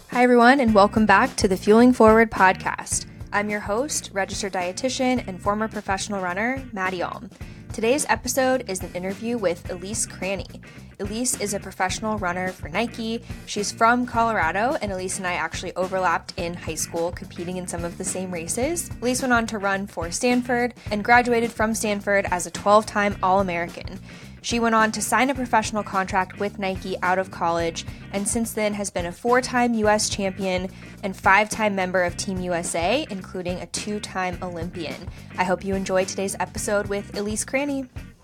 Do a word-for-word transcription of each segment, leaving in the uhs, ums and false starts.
Hi, everyone, and welcome back to the Fueling Forward podcast. I'm your host, registered dietitian, and former professional runner, Maddie Alm. Today's episode is an interview with Elise Cranny. Elise is a professional runner for Nike. She's from Colorado, and Elise and I actually overlapped in high school, competing in some of the same races. Elise went on to run for Stanford and graduated from Stanford as a twelve-time All-American. She went on to sign a professional contract with Nike out of college, and since then has been a four-time U S champion and five-time member of Team U S A, including a two-time Olympian. I hope you enjoy today's episode with Elise Cranny.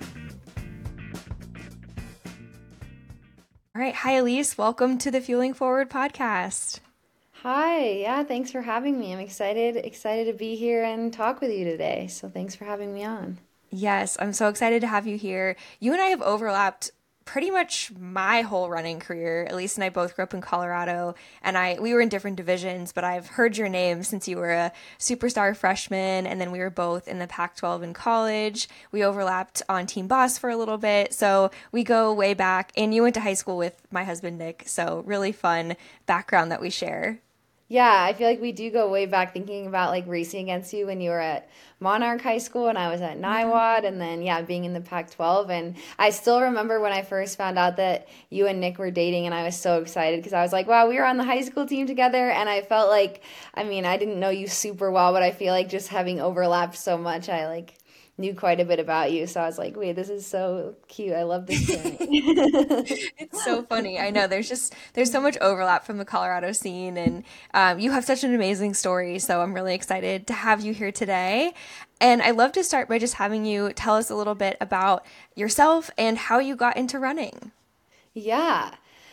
All right, hi Elise, welcome to the Fueling Forward podcast. Hi, yeah, thanks for having me. I'm excited, excited to be here and talk with you today. So thanks for having me on. Yes, I'm so excited to have you here. You and I have overlapped pretty much my whole running career. Elise and I both grew up in Colorado, and I we were in different divisions, but I've heard your name since you were a superstar freshman, and then we were both in the Pac twelve in college. We overlapped on Team Boss for a little bit, so we go way back, and you went to high school with my husband, Nick, so really fun background that we share. Yeah, I feel like we do go way back thinking about like racing against you when you were at Monarch High School and I was at Niwot, and then yeah, being in the Pac twelve. And I still remember when I first found out that you and Nick were dating, and I was so excited because I was like, wow, we were on the high school team together. And I felt like, I mean, I didn't know you super well, but I feel like just having overlapped so much, I like knew quite a bit about you. So I was like, wait, this is so cute. I love this journey. It's so funny. I know there's just there's so much overlap from the Colorado scene, and um, you have such an amazing story. So I'm really excited to have you here today. And I'd love to start by just having you tell us a little bit about yourself and how you got into running. Yeah.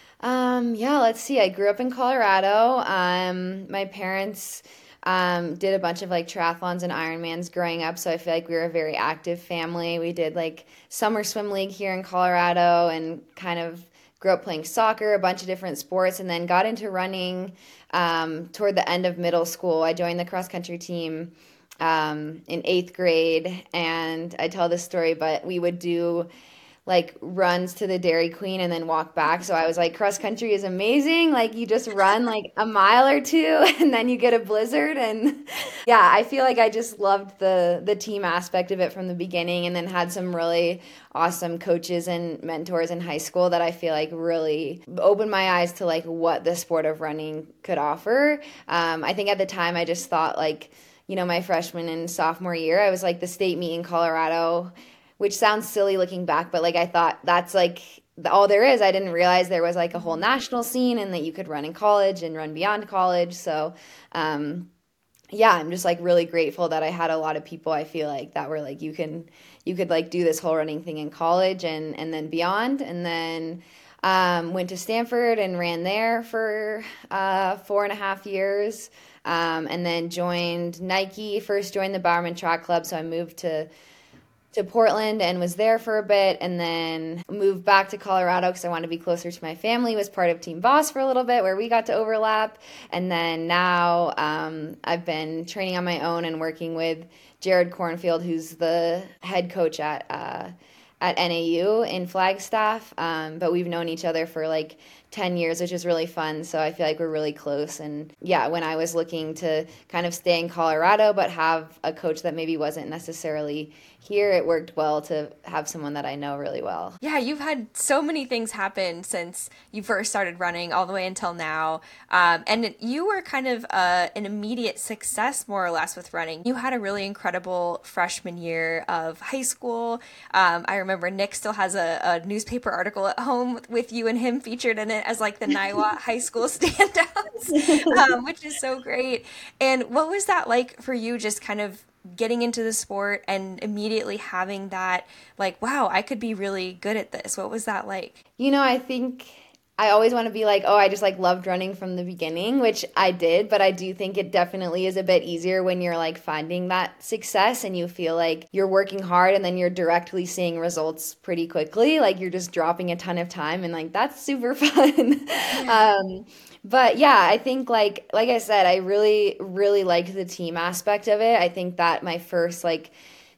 Um, yeah, let's see. I grew up in Colorado. Um, my parents um, did a bunch of like triathlons and Ironmans growing up, so I feel like we were a very active family. We did like summer swim league here in Colorado and kind of grew up playing soccer, a bunch of different sports, and then got into running um, toward the end of middle school. I joined the cross country team um, in eighth grade, and I tell this story, but we would do like runs to the Dairy Queen and then walk back. So I was like, cross country is amazing. Like you just run like a mile or two and then you get a blizzard. And yeah, I feel like I just loved the the team aspect of it from the beginning, and then had some really awesome coaches and mentors in high school that I feel like really opened my eyes to like what the sport of running could offer. Um, I think at the time I just thought like, you know, my freshman and sophomore year, I was like the state meet in Colorado, which sounds silly looking back, but like I thought that's like all there is. I didn't realize there was like a whole national scene and that you could run in college and run beyond college. So um, yeah, I'm just like really grateful that I had a lot of people I feel like that were like, you can, you could like do this whole running thing in college and, and then beyond. And then um, went to Stanford and ran there for uh, four and a half years. Um, and then joined Nike, first joined the Bowerman Track Club. So I moved to to Portland and was there for a bit, and then moved back to Colorado because I wanted to be closer to my family. Was part of Team Boss for a little bit where we got to overlap. And then now um, I've been training on my own and working with Jared Cornfield, who's the head coach at uh, at N A U in Flagstaff. Um, but we've known each other for like ten years, which is really fun. So I feel like we're really close. And yeah, when I was looking to kind of stay in Colorado but have a coach that maybe wasn't necessarily here, it worked well to have someone that I know really well. Yeah, you've had so many things happen since you first started running all the way until now. Um, and you were kind of uh, an immediate success, more or less, with running. You had a really incredible freshman year of high school. Um, I remember Nick still has a, a newspaper article at home with you and him featured in it as like the Niwot High School standouts, um, which is so great. And what was that like for you, just kind of getting into the sport and immediately having that like, wow, I could be really good at this? What was that like? You know, I think I always want to be like, oh, I just like loved running from the beginning, which I did, but I do think it definitely is a bit easier when you're like finding that success and you feel like you're working hard and then you're directly seeing results pretty quickly. Like you're just dropping a ton of time and like that's super fun. um, but yeah, I think like like I said, I really, really liked the team aspect of it. I think that my first like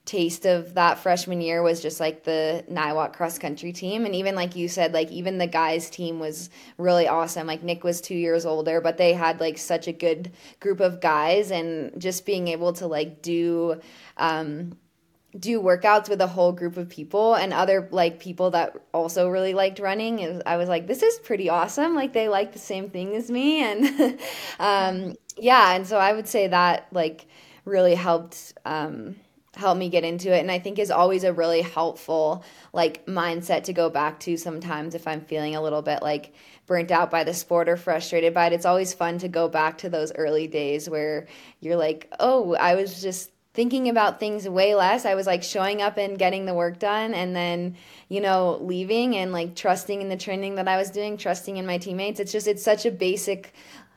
taste of that freshman year was just like the Niwot cross country team. And even like you said, like even the guys team was really awesome. Like Nick was two years older, but they had like such a good group of guys, and just being able to like do, um, do workouts with a whole group of people and other like people that also really liked running. Is I was like, this is pretty awesome. Like they like the same thing as me. And, um, yeah. And so I would say that like really helped, um, help me get into it, and I think is always a really helpful like mindset to go back to sometimes if I'm feeling a little bit like burnt out by the sport or frustrated by it. It's always fun to go back to those early days where you're like, oh, I was just thinking about things way less. I was like showing up and getting the work done, and then, you know, leaving and like trusting in the training that I was doing, trusting in my teammates. It's just, it's such a basic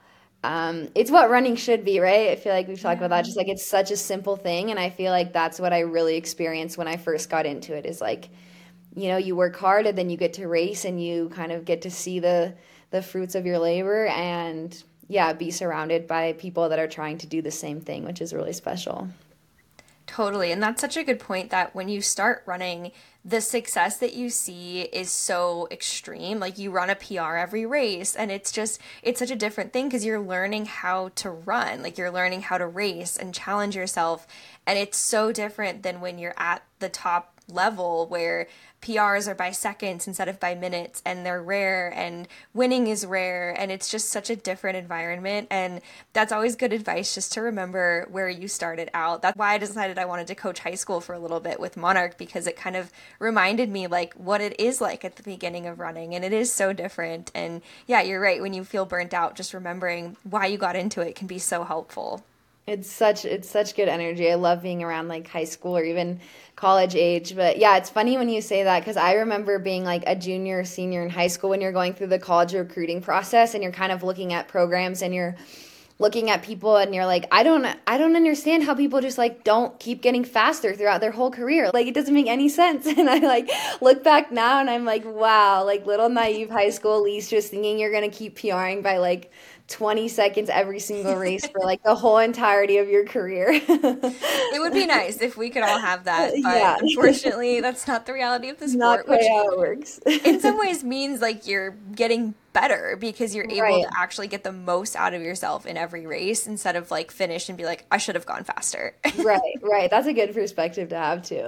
um, it's what running should be, right? I feel like we've talked about that. Just like it's such a simple thing. And I feel like that's what I really experienced when I first got into it is like, you know, you work hard and then you get to race and you kind of get to see the, the fruits of your labor and yeah, be surrounded by people that are trying to do the same thing, which is really special. Totally. And that's such a good point that when you start running, the success that you see is so extreme. Like you run a P R every race, and it's just, it's such a different thing because you're learning how to run. Like you're learning how to race and challenge yourself. And it's so different than when you're at the top level where P Rs are by seconds instead of by minutes, and they're rare, and winning is rare, and it's just such a different environment. And that's always good advice, just to remember where you started out. That's why I decided I wanted to coach high school for a little bit with Monarch, because it kind of reminded me like what it is like at the beginning of running, and it is so different. And yeah, you're right, when you feel burnt out, just remembering why you got into it can be so helpful. It's such it's such good energy. I love being around like high school or even college age. But yeah, it's funny when you say that because I remember being like a junior or senior in high school when you're going through the college recruiting process and you're kind of looking at programs and you're looking at people and you're like, I don't I don't understand how people just like don't keep getting faster throughout their whole career. Like it doesn't make any sense. And I like look back now and I'm like, wow, like little naive high school Elise just thinking you're gonna keep PRing by like twenty seconds every single race for like the whole entirety of your career. It would be nice if we could all have that, but Yeah. unfortunately that's not the reality of the Not sport, quite which how it works. in some ways means like you're getting better because you're able Right. to actually get the most out of yourself in every race instead of like finish and be like, I should have gone faster. Right, right. That's a good perspective to have too.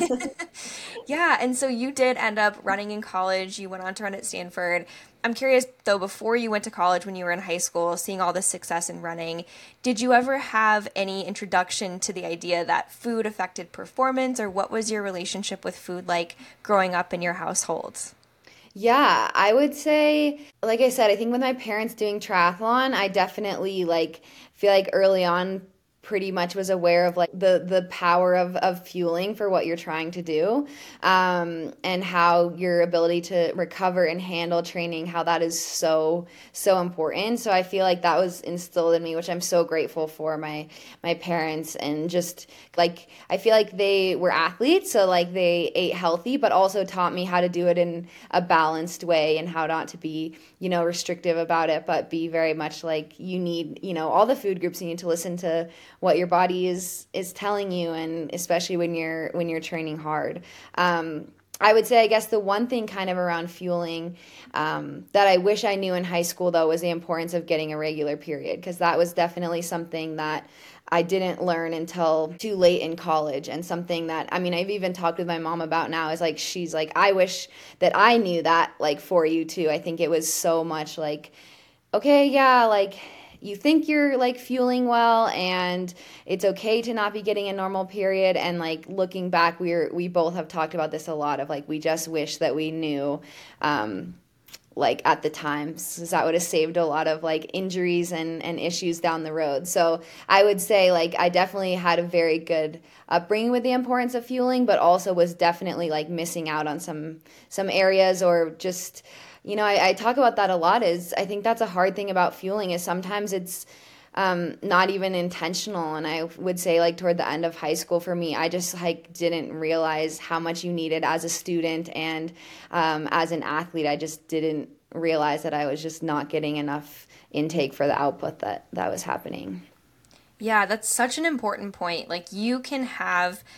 Yeah, and so you did end up running in college. You went on to run at Stanford. I'm curious, though, before you went to college, when you were in high school, seeing all the success in running, did you ever have any introduction to the idea that food affected performance, or what was your relationship with food like growing up in your household? Yeah, I would say, like I said, I think with my parents doing triathlon, I definitely like feel like early on pretty much was aware of like the the power of of fueling for what you're trying to do, um, and how your ability to recover and handle training, how that is so so important. So I feel like that was instilled in me, which I'm so grateful for my my parents. And just like I feel like they were athletes, so like they ate healthy, but also taught me how to do it in a balanced way and how not to be, you know, restrictive about it, but be very much like you need, you know, all the food groups, you need to listen to what your body is is telling you, and especially when you're when you're training hard. Um, I would say, I guess the one thing kind of around fueling um, that I wish I knew in high school, though, was the importance of getting a regular period, because that was definitely something that I didn't learn until too late in college, and something that, I mean, I've even talked with my mom about now is like, she's like, I wish that I knew that like for you too. I think it was so much like, okay, yeah, like you think you're like fueling well and it's okay to not be getting a normal period. And like looking back, we're we both have talked about this a lot of like we just wish that we knew um like at the time, because that would have saved a lot of like injuries and and issues down the road. So I would say like I definitely had a very good upbringing with the importance of fueling, but also was definitely like missing out on some some areas, or just, you know, I, I talk about that a lot. Is I think that's a hard thing about fueling is sometimes it's um, not even intentional. And I would say like toward the end of high school for me, I just like didn't realize how much you needed as a student and um, as an athlete. I just didn't realize that I was just not getting enough intake for the output that that was happening. Yeah, that's such an important point. Like you can have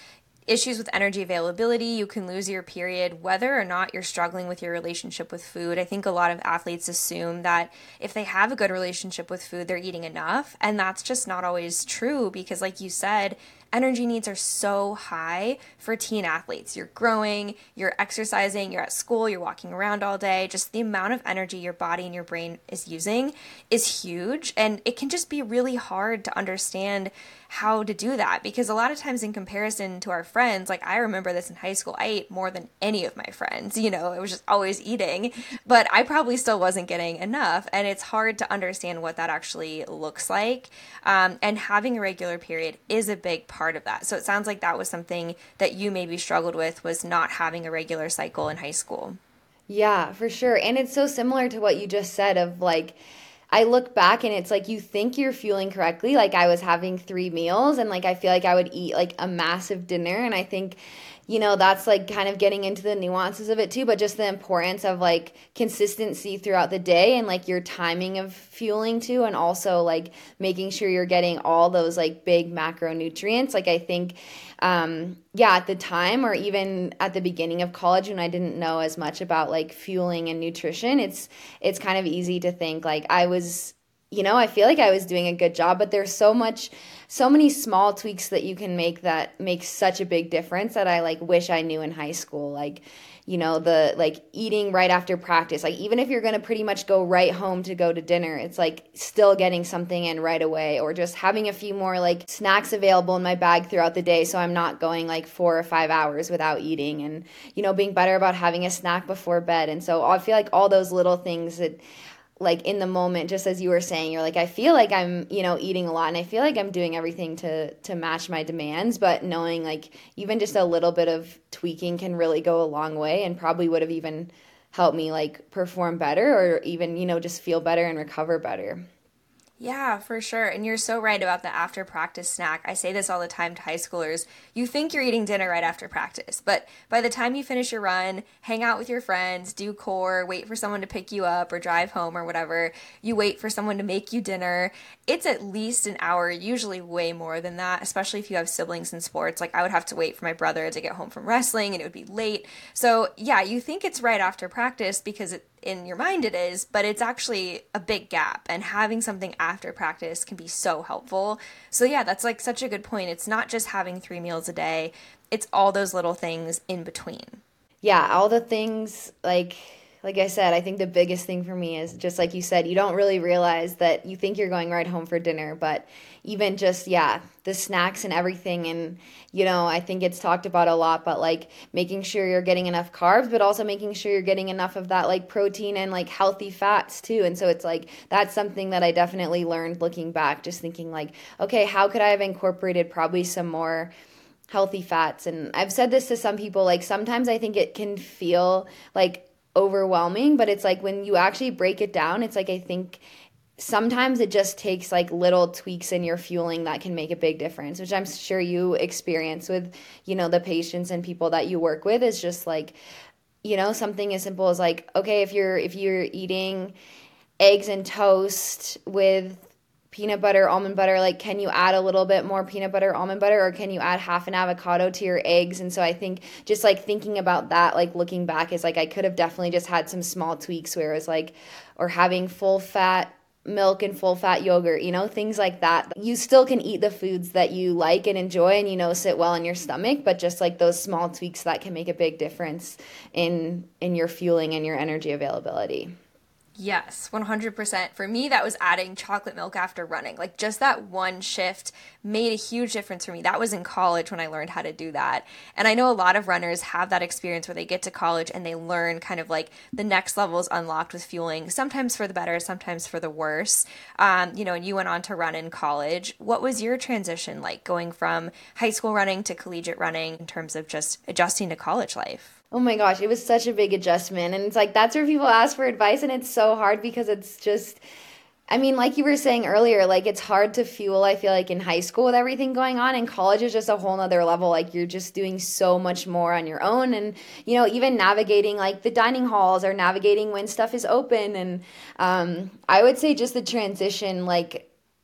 issues with energy availability. You can lose your period, whether or not you're struggling with your relationship with food. I think a lot of athletes assume that if they have a good relationship with food, they're eating enough. And that's just not always true because, like you said, energy needs are so high for teen athletes. You're growing, you're exercising, you're at school, you're walking around all day. Just the amount of energy your body and your brain is using is huge. And it can just be really hard to understand how to do that because a lot of times in comparison to our friends, like I remember this in high school, I ate more than any of my friends. You know, it was just always eating, but I probably still wasn't getting enough. And it's hard to understand what that actually looks like. Um, and having a regular period is a big part of that. So it sounds like that was something that you maybe struggled with, was not having a regular cycle in high school. Yeah, for sure. And it's so similar to what you just said of like, I look back and it's like you think you're fueling correctly. Like I was having three meals and like I feel like I would eat like a massive dinner. And I think, you know, that's like kind of getting into the nuances of it too, but just the importance of like consistency throughout the day and like your timing of fueling too. And also like making sure you're getting all those like big macronutrients. Like I think, um, yeah, at the time or even at the beginning of college when I didn't know as much about like fueling and nutrition, it's, it's kind of easy to think like I was, you know, I feel like I was doing a good job, but there's so much, so many small tweaks that you can make that make such a big difference that I like wish I knew in high school. Like, you know, the like eating right after practice, like even if you're going to pretty much go right home to go to dinner, it's like still getting something in right away, or just having a few more like snacks available in my bag throughout the day. So I'm not going like four or five hours without eating, and, you know, being better about having a snack before bed. And so I feel like all those little things that, like in the moment, just as you were saying, you're like, I feel like I'm, you know, eating a lot and I feel like I'm doing everything to to match my demands, but knowing like even just a little bit of tweaking can really go a long way and probably would have even helped me like perform better or even, you know, just feel better and recover better. Yeah, for sure. And you're so right about the after practice snack. I say this all the time to high schoolers. You think you're eating dinner right after practice, but by the time you finish your run, hang out with your friends, do core, wait for someone to pick you up or drive home or whatever, you wait for someone to make you dinner. It's at least an hour, usually way more than that, especially if you have siblings in sports. Like I would have to wait for my brother to get home from wrestling and it would be late. So yeah, you think it's right after practice because it in your mind it is, but it's actually a big gap, and having something after practice can be so helpful. So yeah, that's like such a good point. It's not just having three meals a day, it's all those little things in between. Yeah, all the things like like I said, I think the biggest thing for me is just like you said, you don't really realize that you think you're going right home for dinner, but even just, yeah, the snacks and everything. And, you know, I think it's talked about a lot, but like making sure you're getting enough carbs, but also making sure you're getting enough of that like protein and like healthy fats too. And so it's like, that's something that I definitely learned looking back, just thinking like, okay, how could I have incorporated probably some more healthy fats? And I've said this to some people, like sometimes I think it can feel like overwhelming, but it's like when you actually break it down, it's like I think sometimes it just takes like little tweaks in your fueling that can make a big difference, which I'm sure you experience with, you know, the patients and people that you work with. Is just like, you know, something as simple as like, okay, if you're if you're eating eggs and toast with peanut butter, almond butter, like can you add a little bit more peanut butter, almond butter, or can you add half an avocado to your eggs? And so I think just like thinking about that, like looking back, is like I could have definitely just had some small tweaks where it was like, or having full fat milk and full fat yogurt, you know, things like that. You still can eat the foods that you like and enjoy and, you know, sit well in your stomach, but just like those small tweaks that can make a big difference in in your fueling and your energy availability. Yes, one hundred percent. For me, that was adding chocolate milk after running. Like just that one shift made a huge difference for me. That was in college when I learned how to do that. And I know a lot of runners have that experience where they get to college and they learn kind of like the next level is unlocked with fueling, sometimes for the better, sometimes for the worse. Um, you know, and you went on to run in college. What was your transition like going from high school running to collegiate running in terms of just adjusting to college life? Oh my gosh, it was such a big adjustment. And it's like, that's where people ask for advice. And it's so hard because it's just, I mean, like you were saying earlier, like it's hard to fuel, I feel like, in high school with everything going on. And college is just a whole nother level. Like you're just doing so much more on your own. And, you know, even navigating like the dining halls or navigating when stuff is open. And um, I would say just the transition, like,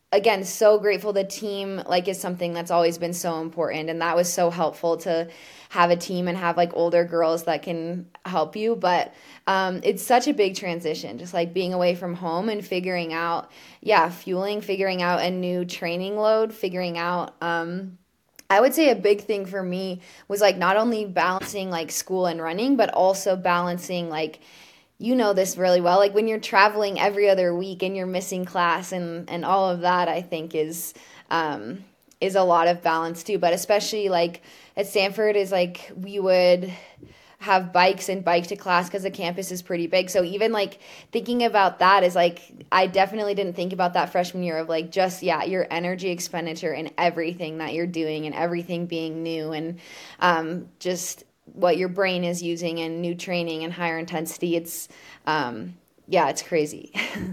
again, so grateful. The team like is something that's always been so important, and that was so helpful to have a team and have like older girls that can help you. But um, it's such a big transition, just like being away from home and figuring out, yeah, fueling, figuring out a new training load, figuring out. Um, I would say a big thing for me was like not only balancing like school and running, but also balancing like, you know this really well, like when you're traveling every other week and you're missing class and and all of that, I think is um is a lot of balance too. But especially like at Stanford is like we would have bikes and bike to class because the campus is pretty big. So even like thinking about that is like I definitely didn't think about that freshman year of like just yeah your energy expenditure and everything that you're doing and everything being new and um just what your brain is using and new training and higher intensity. It's, um, yeah, it's crazy.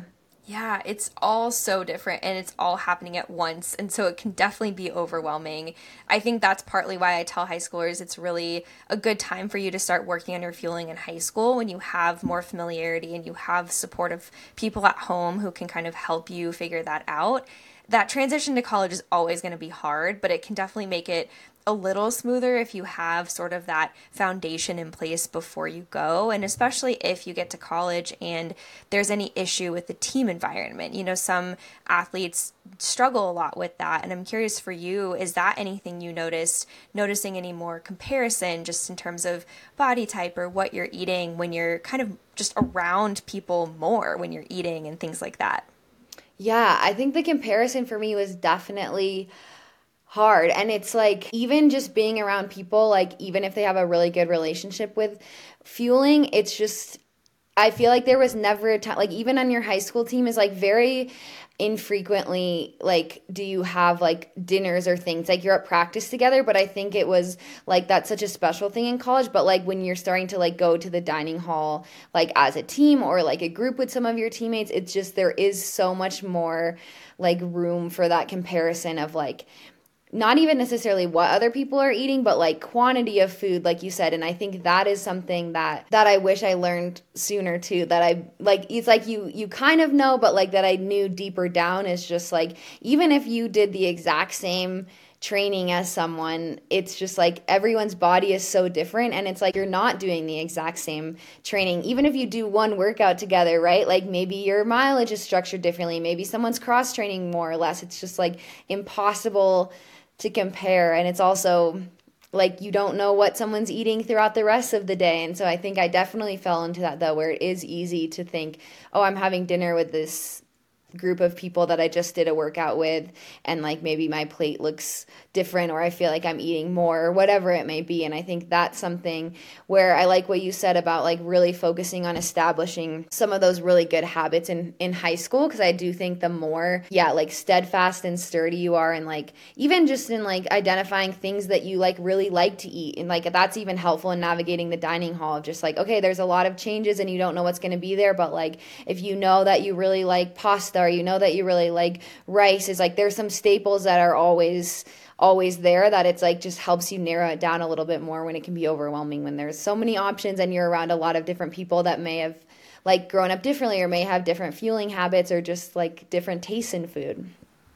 Yeah, it's all so different and it's all happening at once. And so it can definitely be overwhelming. I think that's partly why I tell high schoolers it's really a good time for you to start working on your fueling in high school when you have more familiarity and you have supportive people at home who can kind of help you figure that out. That transition to college is always going to be hard, but it can definitely make it a little smoother if you have sort of that foundation in place before you go. And especially if you get to college and there's any issue with the team environment. You know, some athletes struggle a lot with that. And I'm curious for you, is that anything you noticed, noticing any more comparison just in terms of body type or what you're eating when you're kind of just around people more when you're eating and things like that? Yeah, I think the comparison for me was definitely hard. And it's like, even just being around people, like, even if they have a really good relationship with fueling, it's just, I feel like there was never a time, like, even on your high school team is like very infrequently, like, do you have like dinners or things like you're at practice together. But I think it was like, that's such a special thing in college. But like when you're starting to like go to the dining hall, like as a team or like a group with some of your teammates, it's just, there is so much more like room for that comparison of like, not even necessarily what other people are eating, but like quantity of food, like you said. And I think that is something that, that I wish I learned sooner too, that I like, it's like you, you kind of know, but like that I knew deeper down is just like, even if you did the exact same training as someone, it's just like everyone's body is so different. And it's like, you're not doing the exact same training. Even if you do one workout together, right? Like maybe your mileage is structured differently. Maybe someone's cross training more or less. It's just like impossible to compare. And it's also like you don't know what someone's eating throughout the rest of the day. And so I think I definitely fell into that though, where it is easy to think, oh, I'm having dinner with this group of people that I just did a workout with, and like maybe my plate looks different or I feel like I'm eating more or whatever it may be. And I think that's something where I like what you said about like really focusing on establishing some of those really good habits in in high school, because I do think the more yeah like steadfast and sturdy you are, and like even just in like identifying things that you like really like to eat, and like that's even helpful in navigating the dining hall of just like, okay, there's a lot of changes and you don't know what's going to be there, but like if you know that you really like pasta or you know that you really like rice, is like there's some staples that are always always there, that it's like just helps you narrow it down a little bit more when it can be overwhelming when there's so many options and you're around a lot of different people that may have like grown up differently or may have different fueling habits or just like different tastes in food.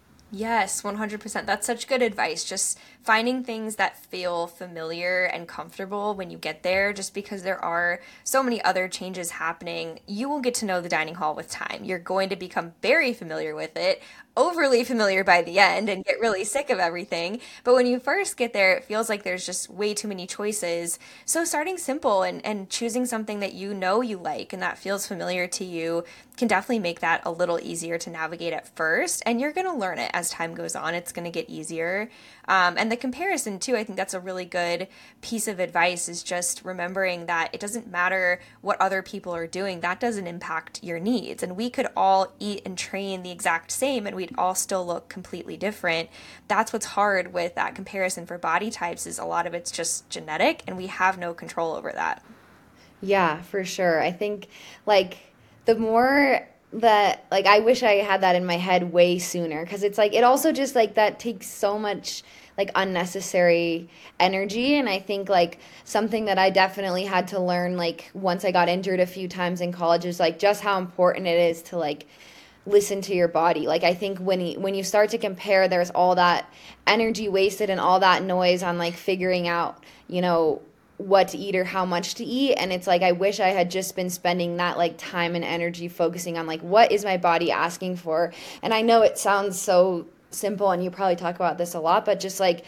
Yes, one hundred percent. That's such good advice. Just finding things that feel familiar and comfortable when you get there, just because there are so many other changes happening. You will get to know the dining hall with time. You're going to become very familiar with it, overly familiar by the end, and get really sick of everything. But when you first get there, it feels like there's just way too many choices. So starting simple and, and choosing something that you know you like and that feels familiar to you can definitely make that a little easier to navigate at first. And you're going to learn it as time goes on. It's going to get easier. Um, and the comparison too, I think that's a really good piece of advice, is just remembering that it doesn't matter what other people are doing. That doesn't impact your needs. And we could all eat and train the exact same and we'd all still look completely different. That's what's hard with that comparison for body types, is a lot of it's just genetic and we have no control over that. Yeah, for sure. I think like the more that like I wish I had that in my head way sooner, because it's like it also just like that takes so much like unnecessary energy. And I think like something that I definitely had to learn like once I got injured a few times in college is like just how important it is to like listen to your body. Like I think when you, when you start to compare, there's all that energy wasted and all that noise on like figuring out, you know, what to eat or how much to eat. And it's like I wish I had just been spending that like time and energy focusing on like what is my body asking for. And I know it sounds so simple and you probably talk about this a lot, but just like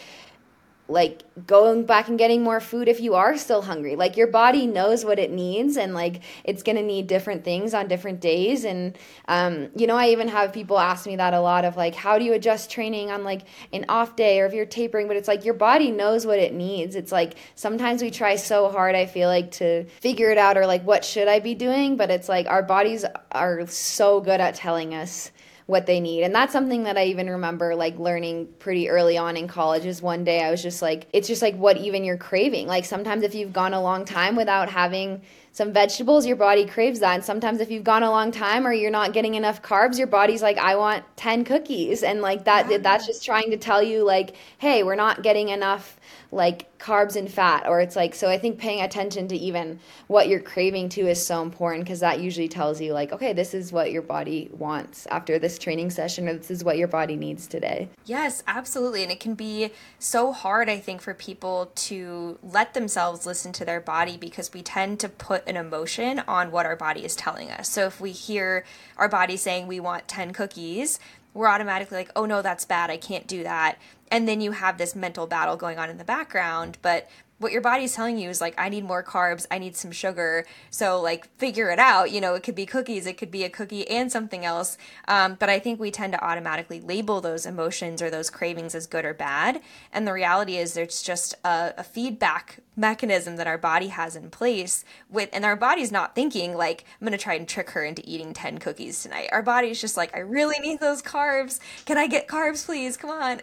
like going back and getting more food if you are still hungry. Like your body knows what it needs, and like it's going to need different things on different days. And um you know, I even have people ask me that a lot of like, how do you adjust training on like an off day or if you're tapering? But it's like your body knows what it needs. It's like sometimes we try so hard, I feel like, to figure it out or like what should I be doing, but it's like our bodies are so good at telling us what they need. And that's something that I even remember like learning pretty early on in college. Is one day I was just like, it's just like what even you're craving. Like sometimes if you've gone a long time without having some vegetables, your body craves that. And sometimes if you've gone a long time or you're not getting enough carbs, your body's like, I want ten cookies. And like that, yeah. that's just trying to tell you like, hey, we're not getting enough like carbs and fat. Or it's like, so I think paying attention to even what you're craving to is so important, because that usually tells you like, okay, this is what your body wants after this training session, or this is what your body needs today. Yes, absolutely. And it can be so hard, I think, for people to let themselves listen to their body, because we tend to put an emotion on what our body is telling us. So if we hear our body saying we want ten cookies, we're automatically like, oh no, that's bad, I can't do that. And then you have this mental battle going on in the background. But what your body's telling you is like, I need more carbs, I need some sugar. So like figure it out. You know, it could be cookies, it could be a cookie and something else. Um, but I think we tend to automatically label those emotions or those cravings as good or bad. And the reality is there's just a, a feedback mechanism that our body has in place with, and our body's not thinking like, I'm going to try and trick her into eating ten cookies tonight. Our body's just like, I really need those carbs. Can I get carbs, please? Come on.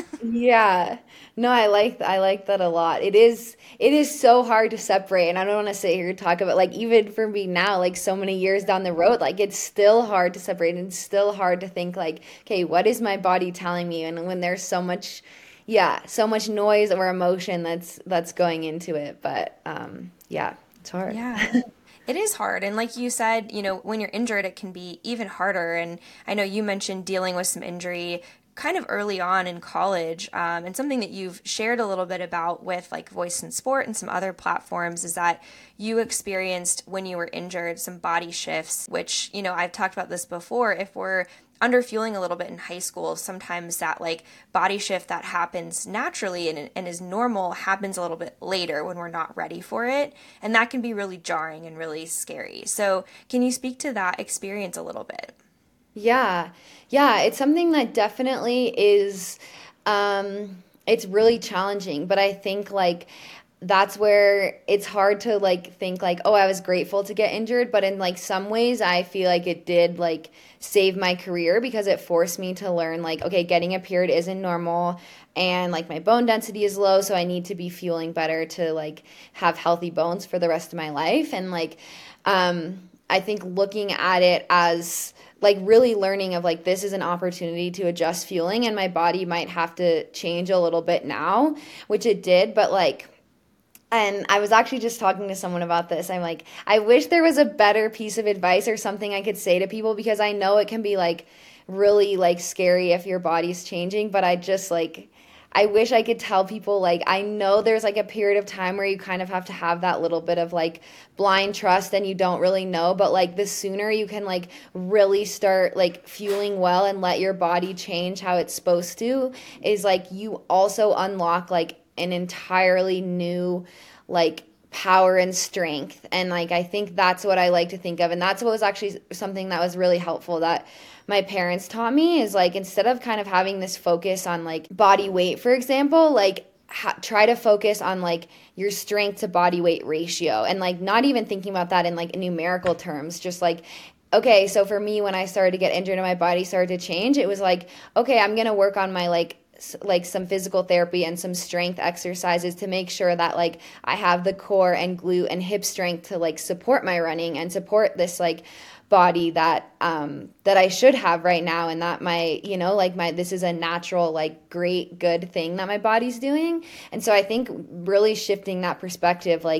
Yeah. No, I like I like that a lot. It is it is so hard to separate, and I don't want to sit here and talk about like even for me now, like so many years down the road, like it's still hard to separate and it's still hard to think like, okay, what is my body telling me? And when there's so much yeah, so much noise or emotion that's that's going into it. But um yeah, it's hard. Yeah. It is hard. And like you said, you know, when you're injured, it can be even harder. And I know you mentioned dealing with some injury kind of early on in college, um, and something that you've shared a little bit about with like Voice in Sport and some other platforms is that you experienced when you were injured some body shifts, which, you know, I've talked about this before. If we're under fueling a little bit in high school, sometimes that like body shift that happens naturally and, and is normal happens a little bit later when we're not ready for it. And that can be really jarring and really scary. So can you speak to that experience a little bit? Yeah. Yeah, it's something that definitely is um it's really challenging, but I think like that's where it's hard to like think like, oh, I was grateful to get injured, but in like some ways I feel like it did like save my career, because it forced me to learn like, okay, getting a period isn't normal, and like my bone density is low, so I need to be fueling better to like have healthy bones for the rest of my life. And like um I think looking at it as like really learning of like, this is an opportunity to adjust fueling, and my body might have to change a little bit now, which it did. But like, and I was actually just talking to someone about this. I'm like, I wish there was a better piece of advice or something I could say to people, because I know it can be like really like scary if your body's changing, but I just like, I wish I could tell people, like, I know there's like a period of time where you kind of have to have that little bit of like blind trust and you don't really know, but like the sooner you can like really start like fueling well and let your body change how it's supposed to, is like you also unlock like an entirely new like power and strength. And like I think that's what I like to think of, and that's what was actually something that was really helpful that my parents taught me, is like, instead of kind of having this focus on like body weight, for example, like ha- try to focus on like your strength to body weight ratio, and like not even thinking about that in like numerical terms, just like, okay, so for me, when I started to get injured and my body started to change, it was like, okay, I'm going to work on my like like some physical therapy and some strength exercises to make sure that like I have the core and glute and hip strength to like support my running and support this like body that um that I should have right now, and that my, you know, like my, this is a natural like great good thing that my body's doing. And so I think really shifting that perspective, like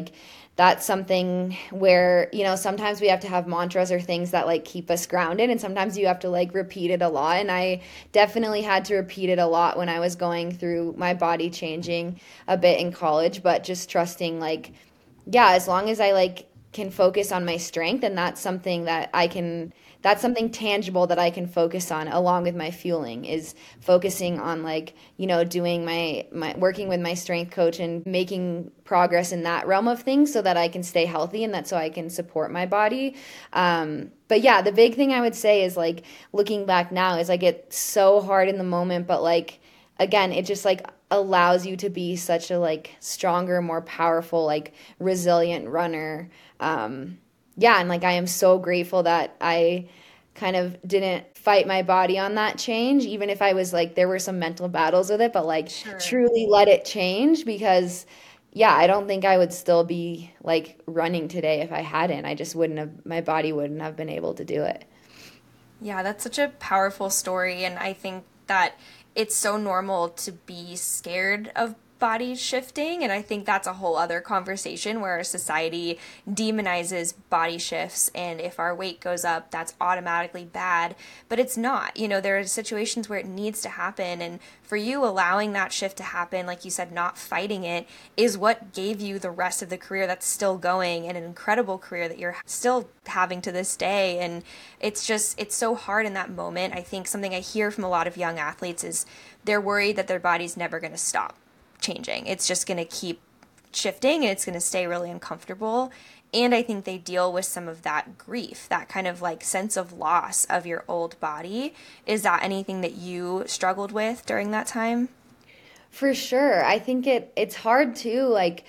that's something where, you know, sometimes we have to have mantras or things that like keep us grounded, and sometimes you have to like repeat it a lot. And I definitely had to repeat it a lot when I was going through my body changing a bit in college, but just trusting like, yeah, as long as I like can focus on my strength, and that's something that I can that's something tangible that I can focus on along with my fueling, is focusing on like, you know, doing my my working with my strength coach and making progress in that realm of things so that I can stay healthy, and that so I can support my body. Um but yeah, the big thing I would say is like, looking back now, is like it's so hard in the moment, but like again, it just like allows you to be such a like stronger, more powerful, like resilient runner. Um, yeah, and like I am so grateful that I kind of didn't fight my body on that change, even if I was like, there were some mental battles with it, but like Sure. truly let it change, because yeah, I don't think I would still be like running today if I hadn't. I just wouldn't have, my body wouldn't have been able to do it. Yeah, that's such a powerful story. And I think that it's so normal to be scared of body shifting. And I think that's a whole other conversation where our society demonizes body shifts. And if our weight goes up, that's automatically bad. But it's not. You know, there are situations where it needs to happen. And for you, allowing that shift to happen, like you said, not fighting it, is what gave you the rest of the career that's still going, and an incredible career that you're still having to this day. And it's just, it's so hard in that moment. I think something I hear from a lot of young athletes is they're worried that their body's never going to stop changing. It's just going to keep shifting, and it's going to stay really uncomfortable. And I think they deal with some of that grief, that kind of like sense of loss of your old body. Is that anything that you struggled with during that time? For sure. I think it it's hard too. Like,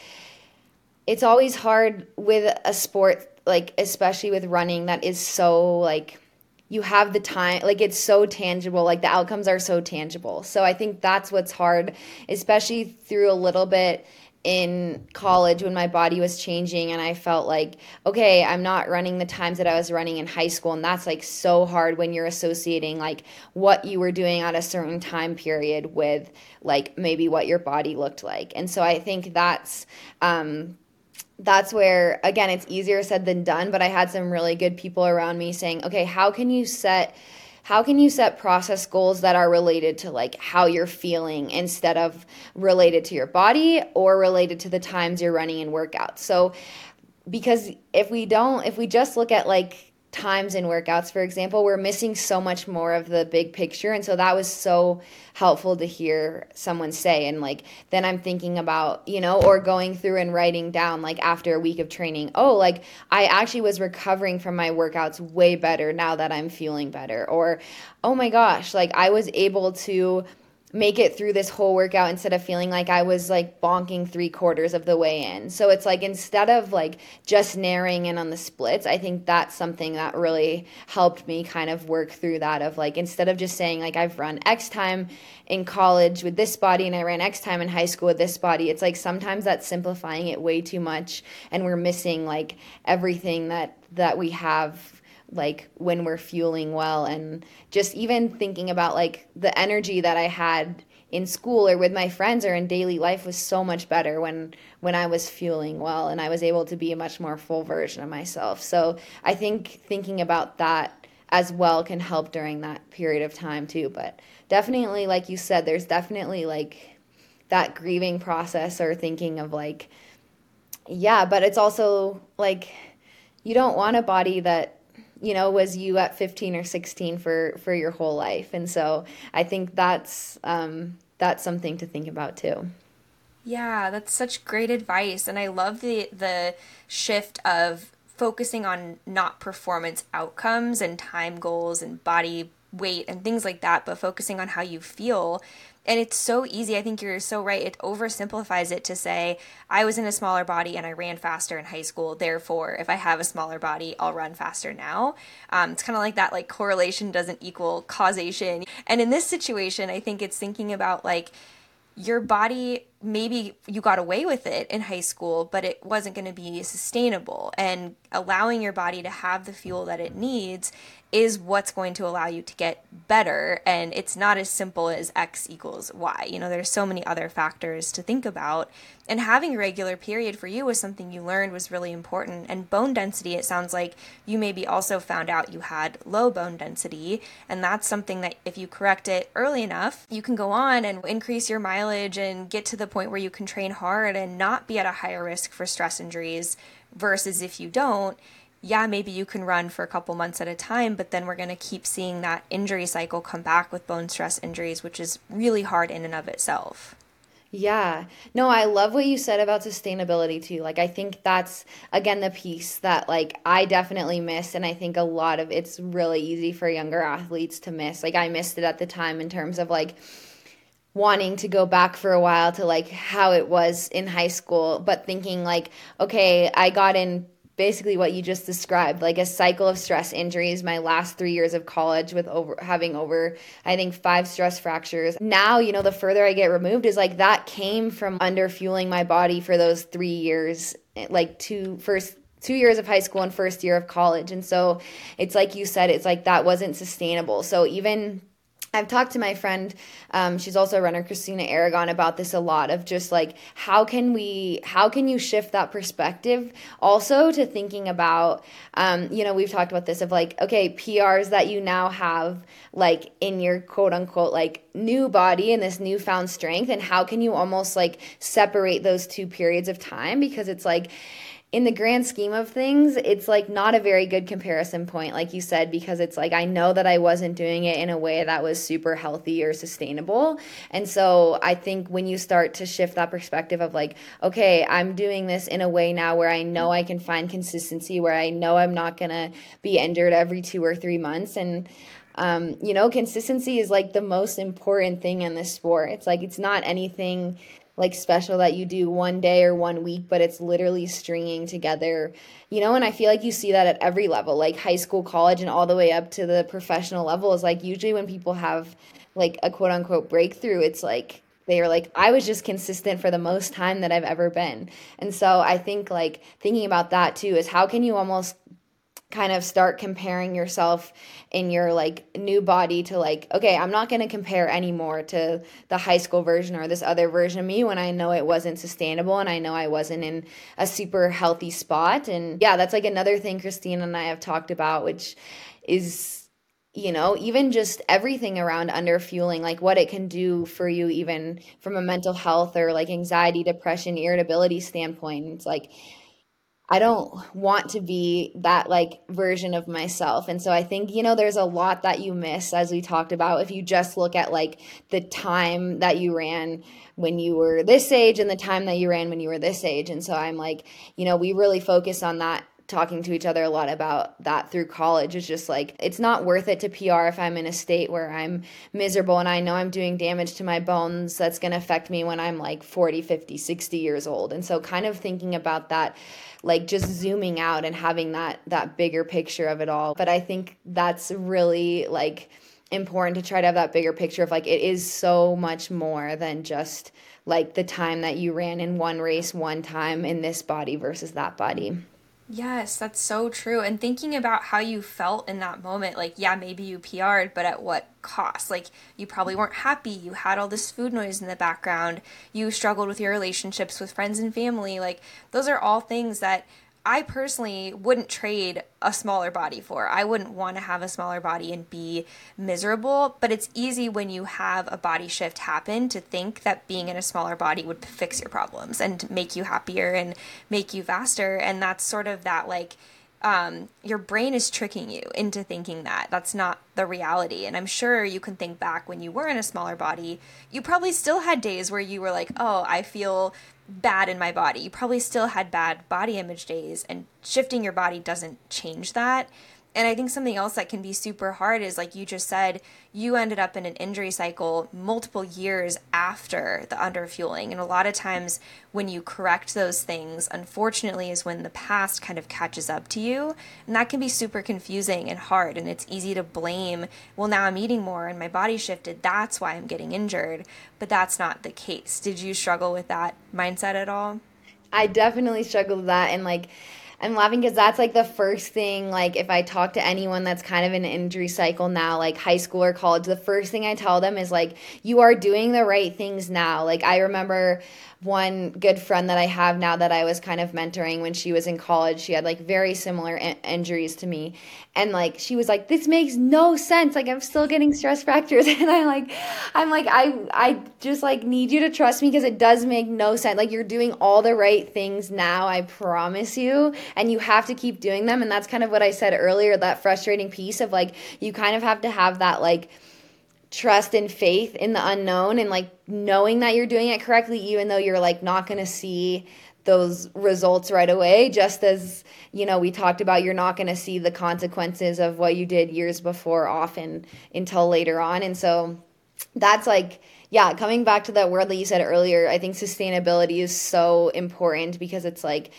it's always hard with a sport, like especially with running, that is so like, you have the time, like it's so tangible, like the outcomes are so tangible. So I think that's what's hard, especially through a little bit in college when my body was changing and I felt like, okay, I'm not running the times that I was running in high school. And that's like so hard when you're associating like what you were doing at a certain time period with like maybe what your body looked like. And so I think that's um that's where, again, it's easier said than done, but I had some really good people around me saying, okay, how can you set how can you set process goals that are related to like how you're feeling instead of related to your body or related to the times you're running in workouts? So because if we don't, if we just look at like times in workouts, for example, we're missing so much more of the big picture. And so that was so helpful to hear someone say. And like, then I'm thinking about, you know, or going through and writing down like after a week of training, oh, like I actually was recovering from my workouts way better now that I'm feeling better. Or, oh my gosh, like I was able to make it through this whole workout instead of feeling like I was like bonking three quarters of the way in. So it's like, instead of like just narrowing in on the splits, I think that's something that really helped me kind of work through that, of like, instead of just saying like I've run X time in college with this body and I ran X time in high school with this body, it's like sometimes that's simplifying it way too much and we're missing like everything that that we have like when we're fueling well. And just even thinking about like the energy that I had in school or with my friends or in daily life was so much better when when I was fueling well and I was able to be a much more full version of myself. So I think thinking about that as well can help during that period of time too. But definitely, like you said, there's definitely like that grieving process or thinking of like, yeah, but it's also like you don't want a body that, you know, was you at fifteen or sixteen for, for your whole life. And so I think that's, um, that's something to think about too. Yeah, that's such great advice. And I love the the shift of focusing on not performance outcomes and time goals and body weight and things like that, but focusing on how you feel. And it's so easy. I think you're so right. It oversimplifies it to say, I was in a smaller body and I ran faster in high school. Therefore, if I have a smaller body, I'll run faster now. Um, it's kind of like that, like correlation doesn't equal causation. And in this situation, I think it's thinking about like, your body maybe you got away with it in high school, but it wasn't going to be sustainable. And allowing your body to have the fuel that it needs is what's going to allow you to get better. And it's not as simple as X equals Y. You know, there's so many other factors to think about. And having a regular period for you was something you learned was really important. And bone density, it sounds like you maybe also found out you had low bone density. And that's something that if you correct it early enough, you can go on and increase your mileage and get to the point where you can train hard and not be at a higher risk for stress injuries, versus if you don't, yeah, maybe you can run for a couple months at a time, but then we're going to keep seeing that injury cycle come back with bone stress injuries, which is really hard in and of itself. Yeah. No, I love what you said about sustainability too. Like, I think that's, again, the piece that, like, I definitely miss. And I think a lot of it's really easy for younger athletes to miss. Like, I missed it at the time in terms of, like, wanting to go back for a while to, like, how it was in high school, but thinking, like, okay, I got in basically what you just described, like a cycle of stress injuries my last three years of college with over having over, I think, five stress fractures. Now, you know, the further I get removed is like that came from under fueling my body for those three years, like two first two years of high school and first year of college. And so it's like you said, it's like that wasn't sustainable. So even I've talked to my friend, um, she's also a runner, Christina Aragon, about this a lot, of just like, how can we, how can you shift that perspective also to thinking about, um, you know, we've talked about this of like, okay, P Rs that you now have like in your quote unquote, like new body and this newfound strength, and how can you almost like separate those two periods of time? Because it's like, in the grand scheme of things, it's like not a very good comparison point, like you said, because it's like I know that I wasn't doing it in a way that was super healthy or sustainable. And so I think when you start to shift that perspective of like, okay, I'm doing this in a way now where I know I can find consistency, where I know I'm not going to be injured every two or three months. And um, you know, consistency is like the most important thing in this sport. It's like it's not anything like special that you do one day or one week, but it's literally stringing together, you know, and I feel like you see that at every level, like high school, college, and all the way up to the professional level. Is like usually when people have like a quote unquote breakthrough, it's like they are like, I was just consistent for the most time that I've ever been. And so I think like thinking about that too is how can you almost kind of start comparing yourself in your like new body to like, okay, I'm not going to compare anymore to the high school version or this other version of me when I know it wasn't sustainable and I know I wasn't in a super healthy spot. And yeah, that's like another thing Christine and I have talked about, which is, you know, even just everything around under fueling, like what it can do for you, even from a mental health or like anxiety, depression, irritability standpoint. It's like, I don't want to be that like version of myself. And so I think, you know, there's a lot that you miss, as we talked about, if you just look at like the time that you ran when you were this age and the time that you ran when you were this age. And so I'm like, you know, we really focus on that, talking to each other a lot about that through college. Is just like, it's not worth it to P R if I'm in a state where I'm miserable and I know I'm doing damage to my bones that's going to affect me when I'm like forty, fifty, sixty years old. And so kind of thinking about that, like just zooming out and having that that bigger picture of it all. But I think that's really like important to try to have that bigger picture of like, it is so much more than just like the time that you ran in one race one time in this body versus that body. Yes, that's so true. And thinking about how you felt in that moment, like, yeah, maybe you P R'd, but at what cost? Like, you probably weren't happy. You had all this food noise in the background. You struggled with your relationships with friends and family. Like, those are all things that I personally wouldn't trade a smaller body for. I wouldn't want to have a smaller body and be miserable, but it's easy when you have a body shift happen to think that being in a smaller body would fix your problems and make you happier and make you faster. And that's sort of that like, um, your brain is tricking you into thinking that. That's not the reality. And I'm sure you can think back when you were in a smaller body, you probably still had days where you were like, oh, I feel bad in my body. You probably still had bad body image days, and shifting your body doesn't change that. And I think something else that can be super hard is, like you just said, you ended up in an injury cycle multiple years after the underfueling. And a lot of times when you correct those things, unfortunately, is when the past kind of catches up to you. And that can be super confusing and hard. And it's easy to blame, well, now I'm eating more and my body shifted. That's why I'm getting injured. But that's not the case. Did you struggle with that mindset at all? I definitely struggled with that. And like, I'm laughing because that's like the first thing, like if I talk to anyone that's kind of in an injury cycle now, like high school or college, the first thing I tell them is like, you are doing the right things now. Like I remember one good friend that I have now that I was kind of mentoring when she was in college. She had like very similar in- injuries to me. And like she was like, this makes no sense. Like I'm still getting stress fractures. And I like I'm like, I I just like need you to trust me because it does make no sense. Like you're doing all the right things now, I promise you. And you have to keep doing them. And that's kind of what I said earlier, that frustrating piece of like you kind of have to have that like trust and faith in the unknown and like knowing that you're doing it correctly, even though you're like not going to see those results right away. Just as, you know, we talked about, you're not going to see the consequences of what you did years before often until later on. And so that's like, yeah, coming back to that word that you said earlier, I think sustainability is so important because it's like,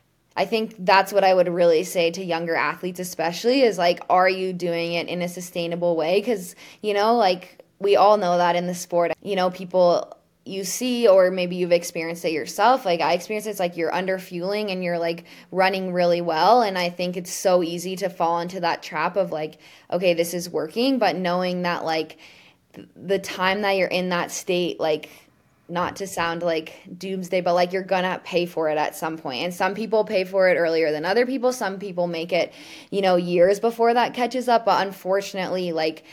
I think that's what I would really say to younger athletes, especially is like, are you doing it in a sustainable way? Because, you know, like we all know that in the sport, you know, people you see, or maybe you've experienced it yourself. Like I experienced it, it's like you're under fueling and you're like running really well. And I think it's so easy to fall into that trap of like, okay, this is working. But knowing that like the time that you're in that state, like, not to sound like doomsday, but like you're gonna pay for it at some point. And some people pay for it earlier than other people. Some people make it, you know, years before that catches up. But unfortunately, like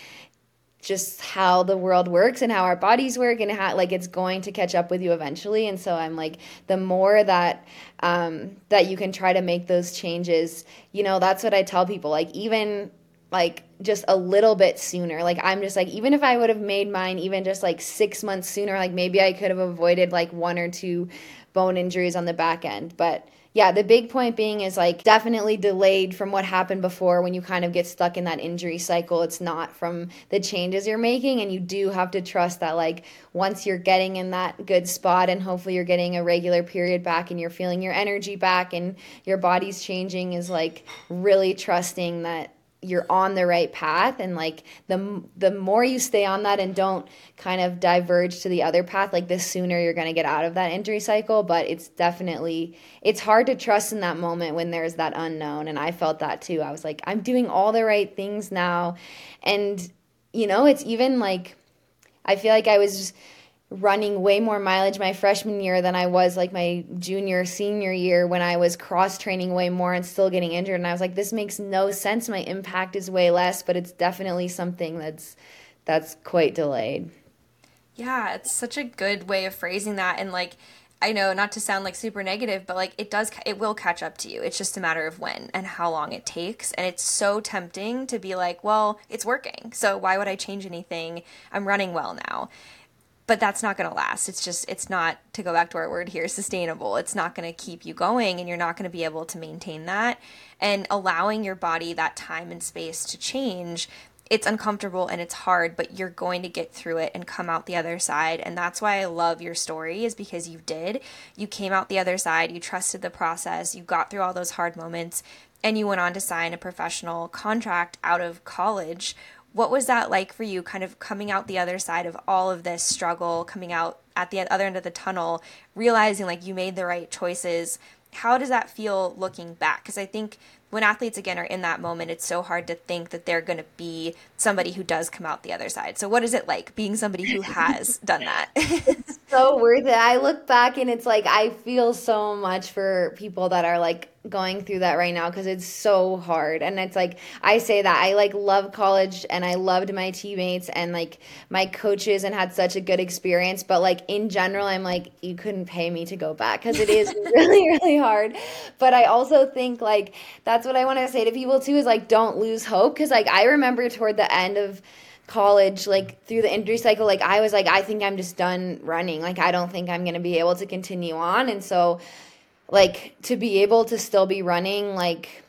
just how the world works and how our bodies work and how like it's going to catch up with you eventually. And so I'm like, the more that um, that you can try to make those changes, you know, that's what I tell people. Like even like just a little bit sooner. Like I'm just like, even if I would have made mine even just like six months sooner, like maybe I could have avoided like one or two bone injuries on the back end. But yeah, the big point being is like definitely delayed from what happened before when you kind of get stuck in that injury cycle. It's not from the changes you're making. And you do have to trust that like once you're getting in that good spot and hopefully you're getting a regular period back and you're feeling your energy back and your body's changing, is like really trusting that you're on the right path. And like the the more you stay on that and don't kind of diverge to the other path, like the sooner you're going to get out of that injury cycle. But it's definitely, it's hard to trust in that moment when there's that unknown. And I felt that too. I was like, I'm doing all the right things now. And you know, it's even like, I feel like I was just running way more mileage my freshman year than I was like my junior, senior year when I was cross training way more and still getting injured. And I was like, this makes no sense. My impact is way less, but it's definitely something that's that's quite delayed. Yeah, it's such a good way of phrasing that. And like, I know not to sound like super negative, but like it does, it will catch up to you. It's just a matter of when and how long it takes. And it's so tempting to be like, well, it's working, so why would I change anything? I'm running well now. But that's not going to last. It's just, it's not, to go back to our word here, sustainable. It's not going to keep you going, and you're not going to be able to maintain that. And allowing your body that time and space to change, it's uncomfortable and it's hard, but you're going to get through it and come out the other side. And that's why I love your story, is because you did. You came out the other side, you trusted the process, you got through all those hard moments, and you went on to sign a professional contract out of college. What was that like for you, kind of coming out the other side of all of this struggle, coming out at the other end of the tunnel, realizing like you made the right choices? How does that feel looking back? Because I think when athletes, again, are in that moment, it's so hard to think that they're going to be somebody who does come out the other side. So what is it like being somebody who has done that? So worth it. I look back and it's like I feel so much for people that are like going through that right now, because it's so hard. And it's like I say that I like love college and I loved my teammates and like my coaches and had such a good experience, but like in general I'm like, you couldn't pay me to go back, because it is really really hard. But I also think like that's what I want to say to people too, is like don't lose hope, because like I remember toward the end of college, like through the injury cycle, like I was like, I think I'm just done running. Like I don't think I'm going to be able to continue on. And so like to be able to still be running like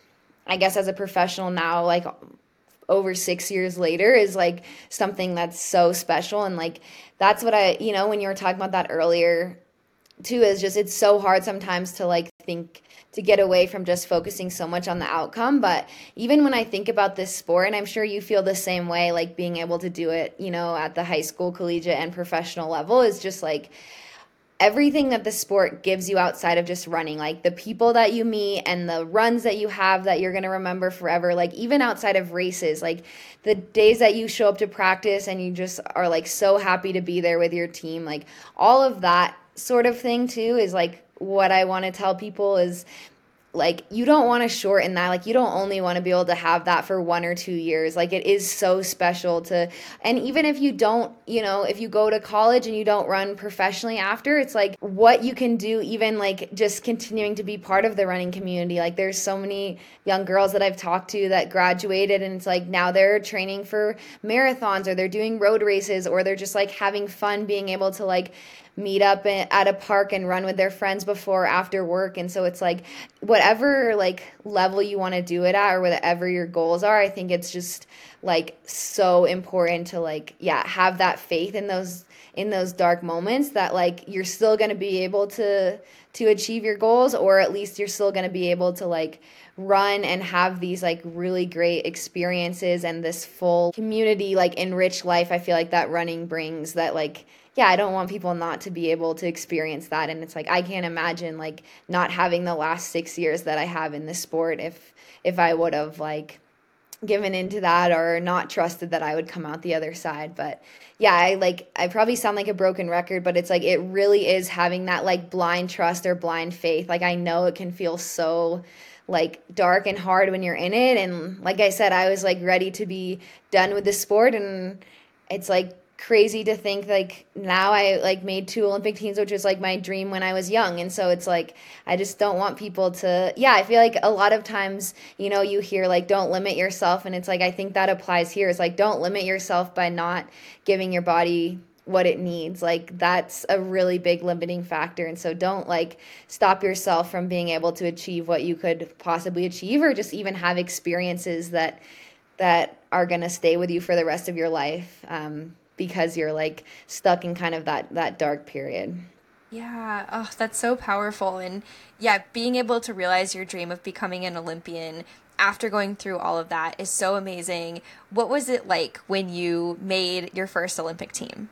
I guess as a professional now, like over six years later, is like something that's so special. And like that's what I, you know, when you were talking about that earlier too, is just it's so hard sometimes to like think to get away from just focusing so much on the outcome. But even when I think about this sport, and I'm sure you feel the same way, like being able to do it, you know, at the high school, collegiate, and professional level is just like everything that the sport gives you outside of just running, like the people that you meet and the runs that you have that you're going to remember forever, like even outside of races, like the days that you show up to practice and you just are like so happy to be there with your team, like all of that sort of thing too is like what I want to tell people is like you don't want to shorten that. Like you don't only want to be able to have that for one or two years. Like it is so special to, and even if you don't, you know, if you go to college and you don't run professionally after, it's like what you can do, even like just continuing to be part of the running community. Like there's so many young girls that I've talked to that graduated and it's like now they're training for marathons or they're doing road races or they're just like having fun being able to like meet up at a park and run with their friends before or after work. And so it's like whatever like level you want to do it at or whatever your goals are, I think it's just like so important to like yeah have that faith in those in those dark moments that like you're still going to be able to to achieve your goals, or at least you're still going to be able to like run and have these like really great experiences and this full community like enriched life I feel like that running brings. That like yeah, I don't want people not to be able to experience that. And it's like, I can't imagine like not having the last six years that I have in this sport if, if I would have like given into that or not trusted that I would come out the other side. But yeah, I like, I probably sound like a broken record, but it's like, it really is having that like blind trust or blind faith. Like I know it can feel so like dark and hard when you're in it. And like I said, I was like ready to be done with the sport. And it's like, crazy to think like now I like made two Olympic teams, which was like my dream when I was young. And so it's like I just don't want people to yeah I feel like a lot of times, you know, you hear like don't limit yourself, and it's like I think that applies here. It's like don't limit yourself by not giving your body what it needs. Like that's a really big limiting factor. And so don't like stop yourself from being able to achieve what you could possibly achieve, or just even have experiences that that are going to stay with you for the rest of your life. Um, because you're like stuck in kind of that that dark period. Yeah, oh, that's so powerful. And yeah, being able to realize your dream of becoming an Olympian after going through all of that is so amazing. What was it like when you made your first Olympic team?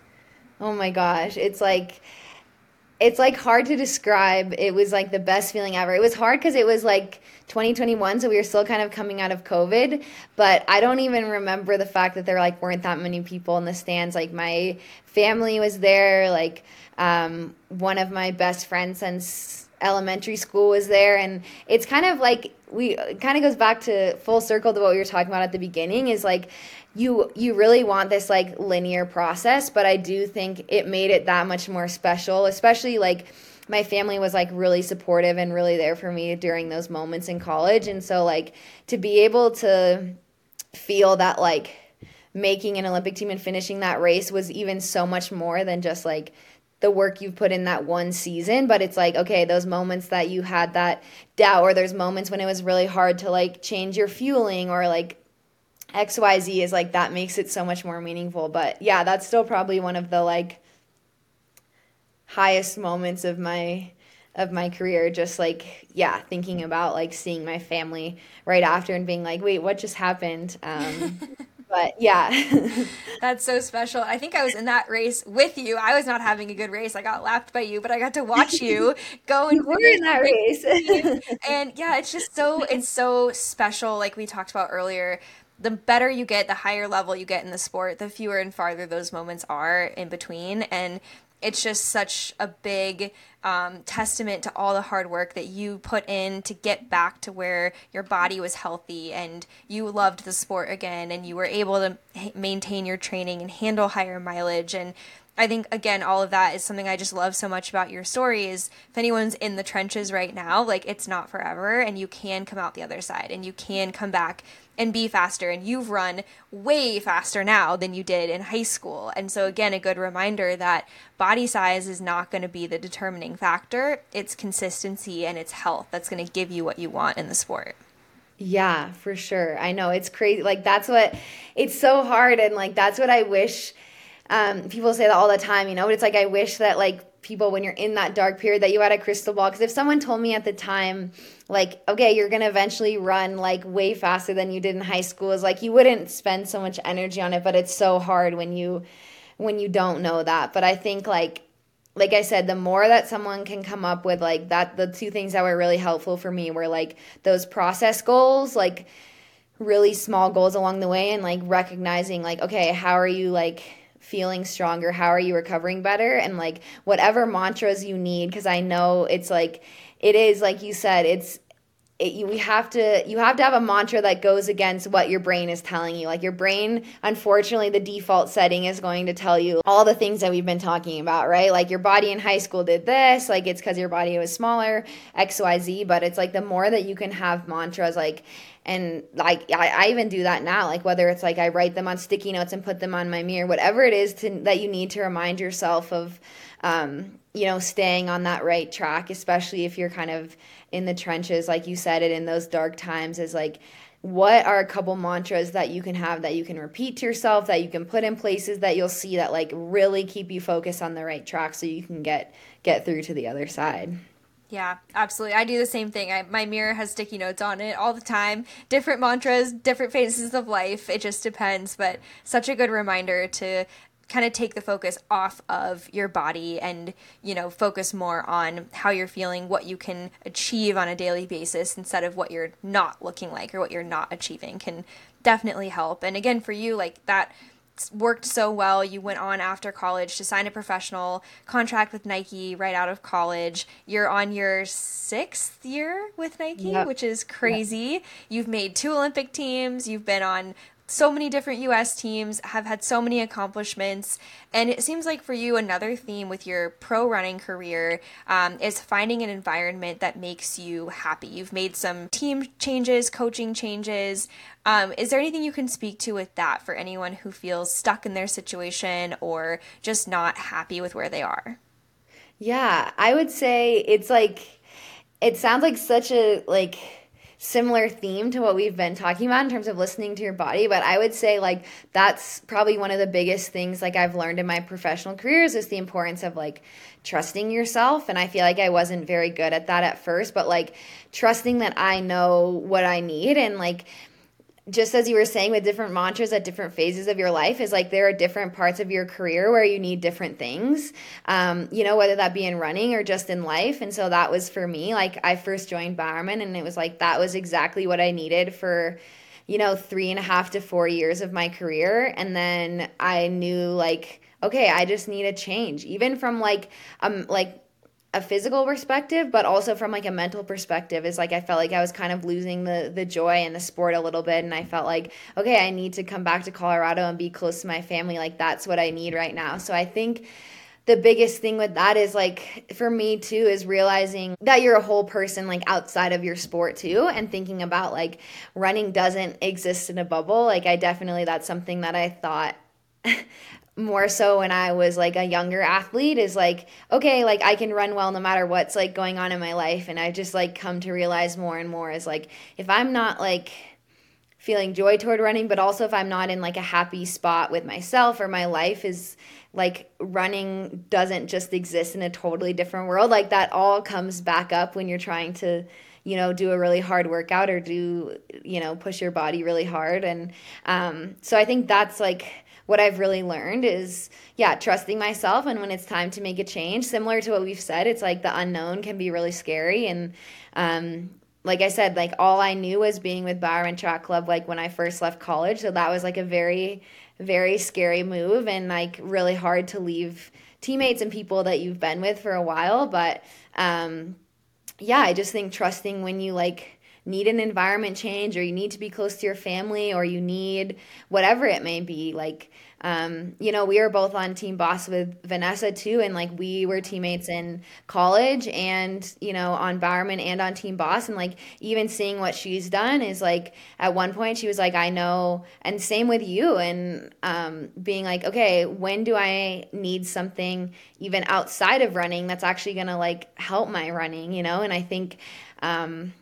Oh my gosh, it's like it's like hard to describe. It was like the best feeling ever. It was hard because it was like twenty twenty-one, so we were still kind of coming out of COVID. But I don't even remember the fact that there like weren't that many people in the stands. Like my family was there. Like um, one of my best friends since elementary school was there, and it's kind of like we it kind of goes back to full circle to what we were talking about at the beginning. Is like you you really want this like linear process, but I do think it made it that much more special, especially like my family was like really supportive and really there for me during those moments in college. And so like to be able to feel that like making an Olympic team and finishing that race was even so much more than just like the work you've put in that one season. But it's like, okay, those moments that you had that doubt, or there's moments when it was really hard to like change your fueling or like X Y Z, is like that makes it so much more meaningful. But yeah, that's still probably one of the like highest moments of my of my career. Just like yeah thinking about like seeing my family right after and being like, wait, what just happened? um but yeah. That's so special. I think I was in that race with you. I was not having a good race. I got lapped by you, but I got to watch you go and You were in that race. and yeah, it's just so it's so special. Like we talked about earlier, the better you get, the higher level you get in the sport, the fewer and farther those moments are in between. And it's just such a big um, testament to all the hard work that you put in to get back to where your body was healthy and you loved the sport again and you were able to h- maintain your training and handle higher mileage. And I think, again, all of that is something I just love so much about your story is if anyone's in the trenches right now, like it's not forever and you can come out the other side and you can come back and be faster. And you've run way faster now than you did in high school. And so, again, a good reminder that body size is not going to be the determining factor. It's consistency and it's health that's going to give you what you want in the sport. Yeah, for sure. I know it's crazy. Like that's what it's so hard, and like that's what I wish. Um, people say that all the time, you know. But it's like I wish that like people, when you're in that dark period, that you had a crystal ball. Because if someone told me at the time, like, okay, you're gonna eventually run like way faster than you did in high school, is like you wouldn't spend so much energy on it. But it's so hard when you when you don't know that. But I think like like I said, the more that someone can come up with like that, the two things that were really helpful for me were like those process goals, like really small goals along the way, and like recognizing like, okay, how are you like feeling stronger? How are you recovering better? And like whatever mantras you need, because I know it's like, it is like you said, it's it, you, we have to you have to have a mantra that goes against what your brain is telling you. Like your brain, unfortunately, the default setting is going to tell you all the things that we've been talking about, right? Like your body in high school did this, like it's because your body was smaller, X Y Z. But it's like the more that you can have mantras, like, and like I, I even do that now, like whether it's like I write them on sticky notes and put them on my mirror, whatever it is to, that you need to remind yourself of, um, you know, staying on that right track, especially if you're kind of in the trenches, like you said, it in those dark times, is like, what are a couple mantras that you can have, that you can repeat to yourself, that you can put in places that you'll see that like really keep you focused on the right track so you can get get through to the other side. Yeah, absolutely. I do the same thing. I, my mirror has sticky notes on it all the time. Different mantras, different phases of life. It just depends. But such a good reminder to kind of take the focus off of your body and, you know, focus more on how you're feeling, what you can achieve on a daily basis instead of what you're not looking like or what you're not achieving can definitely help. And again, for you, like that worked so well. You went on after college to sign a professional contract with Nike right out of college. You're on your sixth year with Nike, yep. which is crazy. Yep. You've made two Olympic teams. You've been on so many different U S teams, have had so many accomplishments. And it seems like for you, another theme with your pro running career um, is finding an environment that makes you happy. You've made some team changes, coaching changes. Um, is there anything you can speak to with that for anyone who feels stuck in their situation or just not happy with where they are? Yeah, I would say it's like, it sounds like such a like similar theme to what we've been talking about in terms of listening to your body. But I would say like that's probably one of the biggest things like I've learned in my professional careers is the importance of like trusting yourself. And I feel like I wasn't very good at that at first, but like trusting that I know what I need. And like just as you were saying with different mantras at different phases of your life, is like there are different parts of your career where you need different things, um, you know, whether that be in running or just in life. And so that was for me, like I first joined Bowerman and it was like that was exactly what I needed for, you know, three and a half to four years of my career. And then I knew like, okay, I just need a change, even from like, um, like, a physical perspective, but also from like a mental perspective, is like I felt like I was kind of losing the the joy in the sport a little bit, and I felt like, okay, I need to come back to Colorado and be close to my family. Like that's what I need right now. So I think the biggest thing with that is like for me too is realizing that you're a whole person like outside of your sport too, and thinking about like running doesn't exist in a bubble. Like I definitely, that's something that I thought more so when I was like a younger athlete, is like, okay, like I can run well no matter what's like going on in my life. And I've just like come to realize more and more is like, if I'm not like feeling joy toward running, but also if I'm not in like a happy spot with myself or my life is like, running doesn't just exist in a totally different world. Like that all comes back up when you're trying to, you know, do a really hard workout or do, you know, push your body really hard. And um, so I think that's like what I've really learned is, yeah, trusting myself. And when it's time to make a change, similar to what we've said, it's like the unknown can be really scary. And um, like I said, like all I knew was being with Bowerman Track Club, like when I first left college. So that was like a very, very scary move and like really hard to leave teammates and people that you've been with for a while. But um, yeah, I just think trusting when you like need an environment change or you need to be close to your family or you need whatever it may be, like um you know, we were both on Team Boss with Vanessa too, and like we were teammates in college and, you know, on Bowerman and on Team Boss, and like even seeing what she's done is like at one point she was like, I know, and same with you, and um being like, okay, when do I need something even outside of running that's actually gonna like help my running, you know? And I think um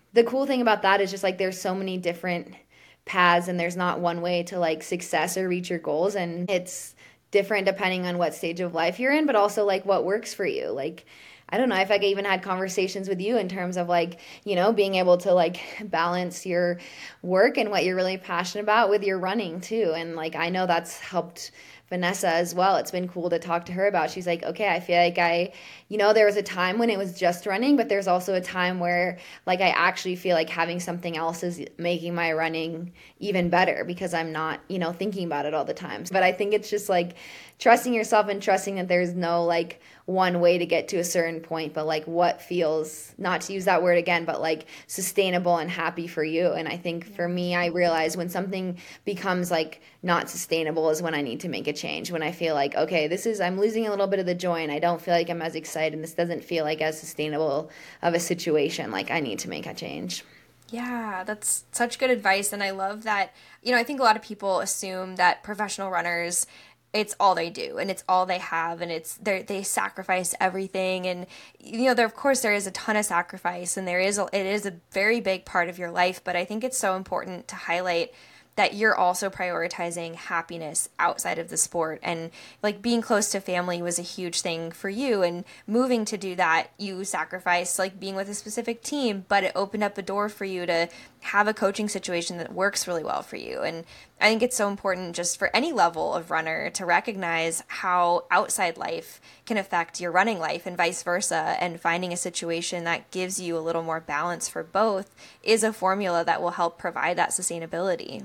the cool thing about that is just like there's so many different paths and there's not one way to like success or reach your goals, and it's different depending on what stage of life you're in, but also like what works for you. Like I don't know if I even had conversations with you in terms of like, you know, being able to like balance your work and what you're really passionate about with your running too. And like, I know that's helped Vanessa as well. It's been cool to talk to her about. She's like, okay, I feel like I, you know, there was a time when it was just running, but there's also a time where like I actually feel like having something else is making my running even better because I'm not, you know, thinking about it all the time. But I think it's just like trusting yourself and trusting that there's no like one way to get to a certain point, but like what feels, not to use that word again, but like sustainable and happy for you. And I think for me, I realize when something becomes like not sustainable is when I need to make a change. When I feel like, okay, this is, I'm losing a little bit of the joy and I don't feel like I'm as excited and this doesn't feel like as sustainable of a situation, like I need to make a change. Yeah, that's such good advice. And I love that, you know, I think a lot of people assume that professional runners, it's all they do and it's all they have and it's they they sacrifice everything. And you know, there of course there is a ton of sacrifice and there is a, it is a very big part of your life, but I think it's so important to highlight that you're also prioritizing happiness outside of the sport. And like being close to family was a huge thing for you, and moving to do that, you sacrificed like being with a specific team, but it opened up a door for you to have a coaching situation that works really well for you. And I think it's so important just for any level of runner to recognize how outside life can affect your running life and vice versa, and finding a situation that gives you a little more balance for both is a formula that will help provide that sustainability.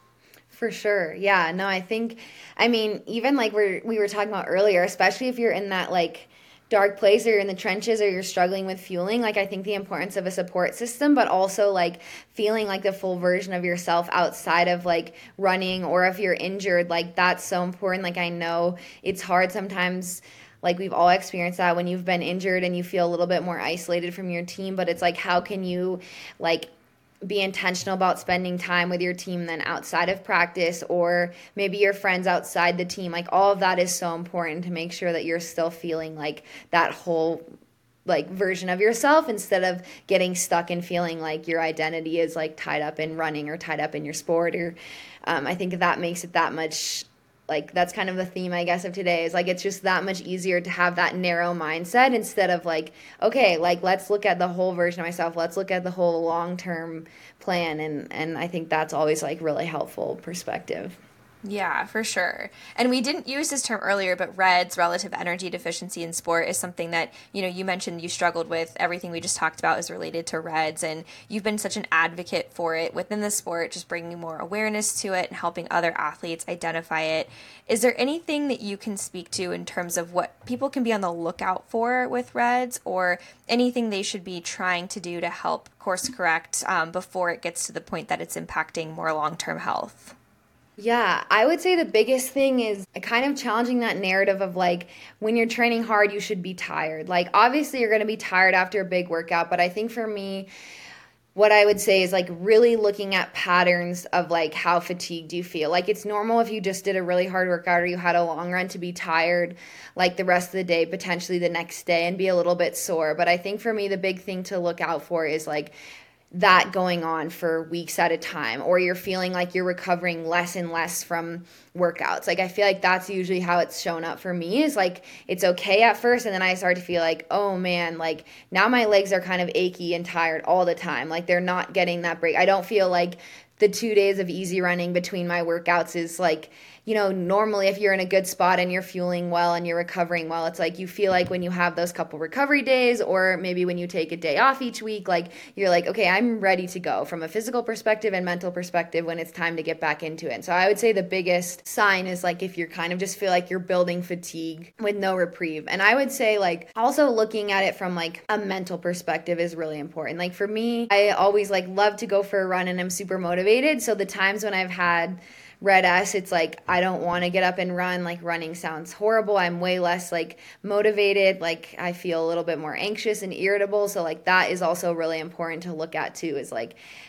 For sure. Yeah. No, I think, I mean, even like we're, we were talking about earlier, especially if you're in that like dark place or you're in the trenches or you're struggling with fueling, like I think the importance of a support system, but also like feeling like the full version of yourself outside of like running, or if you're injured, like that's so important. Like I know it's hard sometimes. Like we've all experienced that when you've been injured and you feel a little bit more isolated from your team, but it's like, how can you like be intentional about spending time with your team then outside of practice, or maybe your friends outside the team? Like all of that is so important to make sure that you're still feeling like that whole like version of yourself, instead of getting stuck and feeling like your identity is like tied up in running or tied up in your sport. Or um, I think that makes it that much, like that's kind of the theme, I guess, of today, is like it's just that much easier to have that narrow mindset instead of like, okay, like let's look at the whole version of myself. Let's look at the whole long-term plan. And, and I think that's always like really helpful perspective. Yeah, for sure. And we didn't use this term earlier, but RED-S, relative energy deficiency in sport, is something that, you know, you mentioned you struggled with. Everything we just talked about is related to RED-S, and you've been such an advocate for it within the sport, just bringing more awareness to it and helping other athletes identify it. Is there anything that you can speak to in terms of what people can be on the lookout for with RED-S, or anything they should be trying to do to help course correct um, before it gets to the point that it's impacting more long-term health? Yeah, I would say the biggest thing is kind of challenging that narrative of like, when you're training hard, you should be tired. Like, obviously you're going to be tired after a big workout, but I think for me, what I would say is like really looking at patterns of like how fatigued you feel. Like it's normal if you just did a really hard workout or you had a long run to be tired like the rest of the day, potentially the next day, and be a little bit sore. But I think for me, the big thing to look out for is like that going on for weeks at a time, or you're feeling like you're recovering less and less from workouts. Like I feel like that's usually how it's shown up for me, is like it's okay at first, and then I start to feel like, oh man, like now my legs are kind of achy and tired all the time. Like they're not getting that break. I don't feel like the two days of easy running between my workouts is like, you know, normally if you're in a good spot and you're fueling well and you're recovering well, it's like you feel like when you have those couple recovery days, or maybe when you take a day off each week, like you're like, okay, I'm ready to go from a physical perspective and mental perspective when it's time to get back into it. And so I would say the biggest sign is like if you're kind of just feel like you're building fatigue with no reprieve. And I would say like also looking at it from like a mental perspective is really important. Like for me, I always like love to go for a run and I'm super motivated. So the times when I've had RED-S, it's like I don't want to get up and run. Like running sounds horrible. I'm way less like motivated. Like I feel a little bit more anxious and irritable. So like that is also really important to look at too, is like,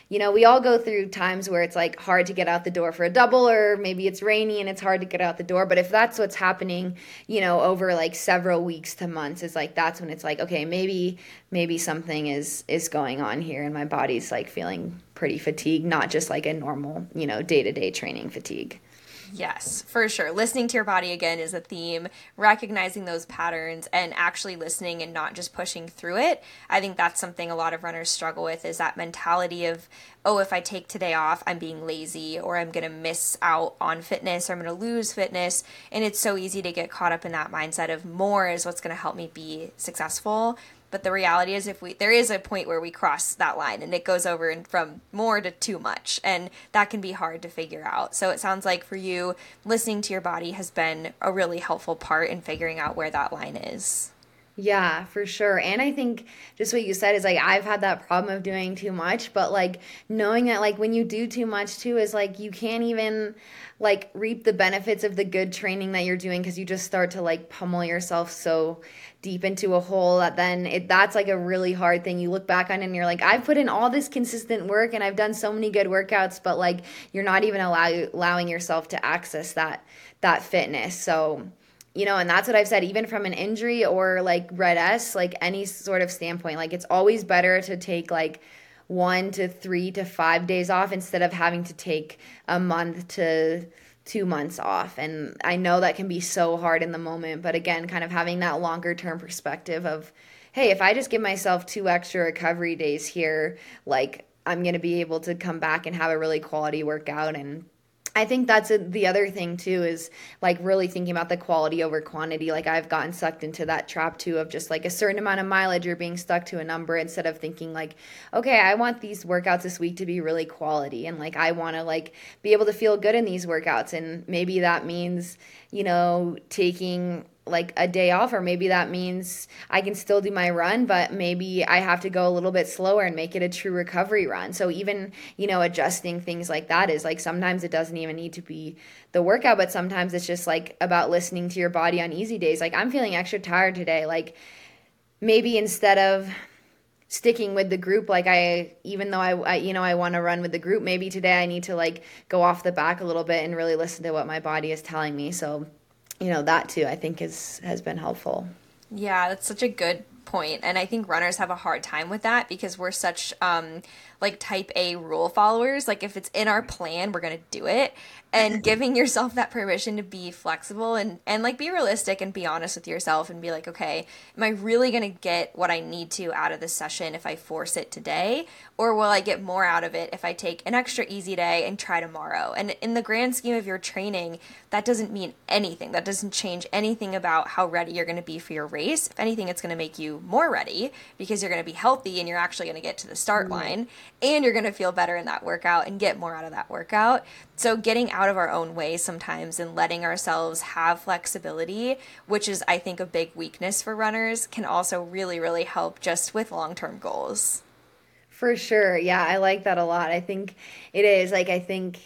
you know, we all go through times where it's like hard to get out the door for a double, or maybe it's rainy and it's hard to get out the door. But if that's what's happening, you know, over like several weeks to months, it's like that's when it's like, okay, maybe maybe something is is going on here and my body's like feeling pretty fatigued, not just like a normal, you know, day-to-day training fatigue. Yes, for sure. Listening to your body again is a theme, recognizing those patterns and actually listening and not just pushing through it. I think that's something a lot of runners struggle with, is that mentality of, oh, if I take today off, I'm being lazy, or I'm going to miss out on fitness, or I'm going to lose fitness. And it's so easy to get caught up in that mindset of more is what's going to help me be successful. But the reality is, if we there is a point where we cross that line and it goes over and from more to too much, and that can be hard to figure out. So it sounds like for you, listening to your body has been a really helpful part in figuring out where that line is. Yeah, for sure. And I think just what you said is like I've had that problem of doing too much, but like knowing that like when you do too much too is like you can't even like reap the benefits of the good training that you're doing, because you just start to like pummel yourself so deep into a hole that then it that's like a really hard thing. You look back on it and you're like, I've put in all this consistent work and I've done so many good workouts, but like you're not even allow, allowing yourself to access that that fitness. So you know, and that's what I've said, even from an injury or like red S, like any sort of standpoint, like it's always better to take like one to three to five days off instead of having to take a month to two months off. And I know that can be so hard in the moment, but again, kind of having that longer term perspective of, hey, if I just give myself two extra recovery days here, like I'm going to be able to come back and have a really quality workout. And I think that's a, the other thing too, is like really thinking about the quality over quantity. Like I've gotten sucked into that trap too of just like a certain amount of mileage or being stuck to a number, instead of thinking like, okay, I want these workouts this week to be really quality, and like I want to like be able to feel good in these workouts. And maybe that means, you know, taking like a day off, or maybe that means I can still do my run, but maybe I have to go a little bit slower and make it a true recovery run. So even, you know, adjusting things like that is like, sometimes it doesn't even need to be the workout, but sometimes it's just like about listening to your body on easy days. Like I'm feeling extra tired today. Like maybe instead of sticking with the group, like I, even though I, I you know, I want to run with the group, maybe today I need to like go off the back a little bit and really listen to what my body is telling me. So you know, that too, I think is has been helpful. Yeah, that's such a good point. And I think runners have a hard time with that because we're such um, like type A rule followers. Like if it's in our plan, we're going to do it. And giving yourself that permission to be flexible and, and like be realistic and be honest with yourself and be like, okay, am I really going to get what I need to out of this session if I force it today? Or will I get more out of it if I take an extra easy day and try tomorrow? And in the grand scheme of your training, that doesn't mean anything. That doesn't change anything about how ready you're going to be for your race. If anything, it's going to make you more ready because you're going to be healthy and you're actually going to get to the start line, and you're going to feel better in that workout and get more out of that workout. So getting out of our own way sometimes and letting ourselves have flexibility, which is, I think, a big weakness for runners, can also really, really help just with long-term goals. For sure. Yeah, I like that a lot. I think it is like, I think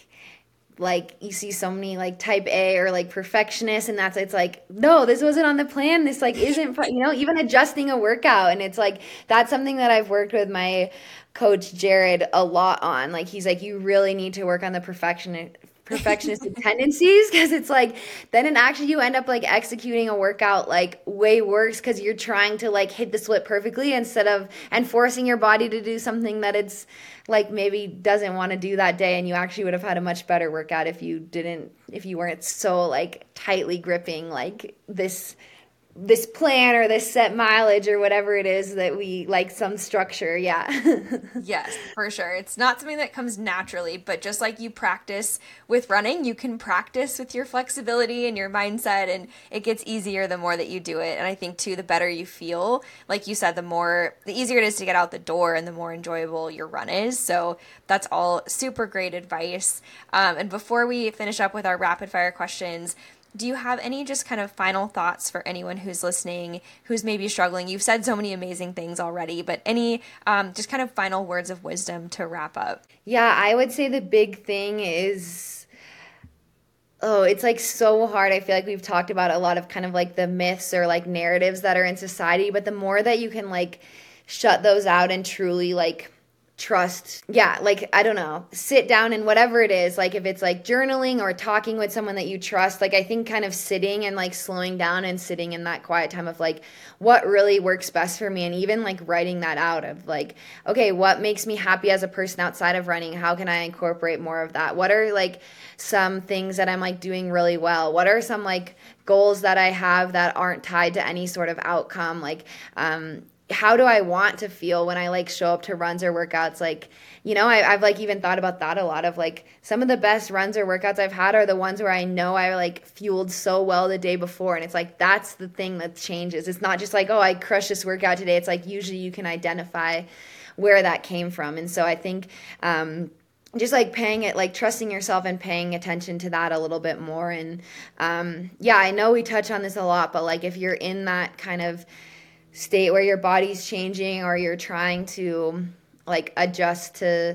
like you see so many like type A or like perfectionists, and that's, it's like, no, this wasn't on the plan. This like isn't, you know, even adjusting a workout. And it's like, that's something that I've worked with my coach Jared a lot on. Like, he's like, you really need to work on the perfection perfectionistic tendencies, because it's like then in actually you end up like executing a workout like way worse because you're trying to like hit the split perfectly instead of and forcing your body to do something that it's like maybe doesn't want to do that day. And you actually would have had a much better workout if you didn't if you weren't so like tightly gripping like this this plan or this set mileage or whatever it is that we like, some structure. Yeah. Yes, for sure. It's not something that comes naturally, but just like you practice with running, you can practice with your flexibility and your mindset, and it gets easier the more that you do it. And I think too, the better you feel, like you said, the more, the easier it is to get out the door and the more enjoyable your run is. So that's all super great advice. Um, and before we finish up with our rapid fire questions, do you have any just kind of final thoughts for anyone who's listening, who's maybe struggling? You've said so many amazing things already, but any um, just kind of final words of wisdom to wrap up? Yeah, I would say the big thing is, oh, it's like so hard. I feel like we've talked about a lot of kind of like the myths or like narratives that are in society, but the more that you can like shut those out and truly like trust, yeah, like, I don't know, sit down and whatever it is, like if it's like journaling or talking with someone that you trust, like I think kind of sitting and like slowing down and sitting in that quiet time of like what really works best for me, and even like writing that out of like, okay, what makes me happy as a person outside of running? How can I incorporate more of that? What are like some things that I'm like doing really well? What are some like goals that I have that aren't tied to any sort of outcome? Like, um, how do I want to feel when I like show up to runs or workouts? Like, you know, I, I've like even thought about that a lot of like some of the best runs or workouts I've had are the ones where I know I like fueled so well the day before. And it's like, that's the thing that changes. It's not just like, oh, I crushed this workout today. It's like, usually you can identify where that came from. And so I think, um, just like paying it, like trusting yourself and paying attention to that a little bit more. And, um, yeah, I know we touch on this a lot, but like if you're in that kind of state where your body's changing or you're trying to like adjust to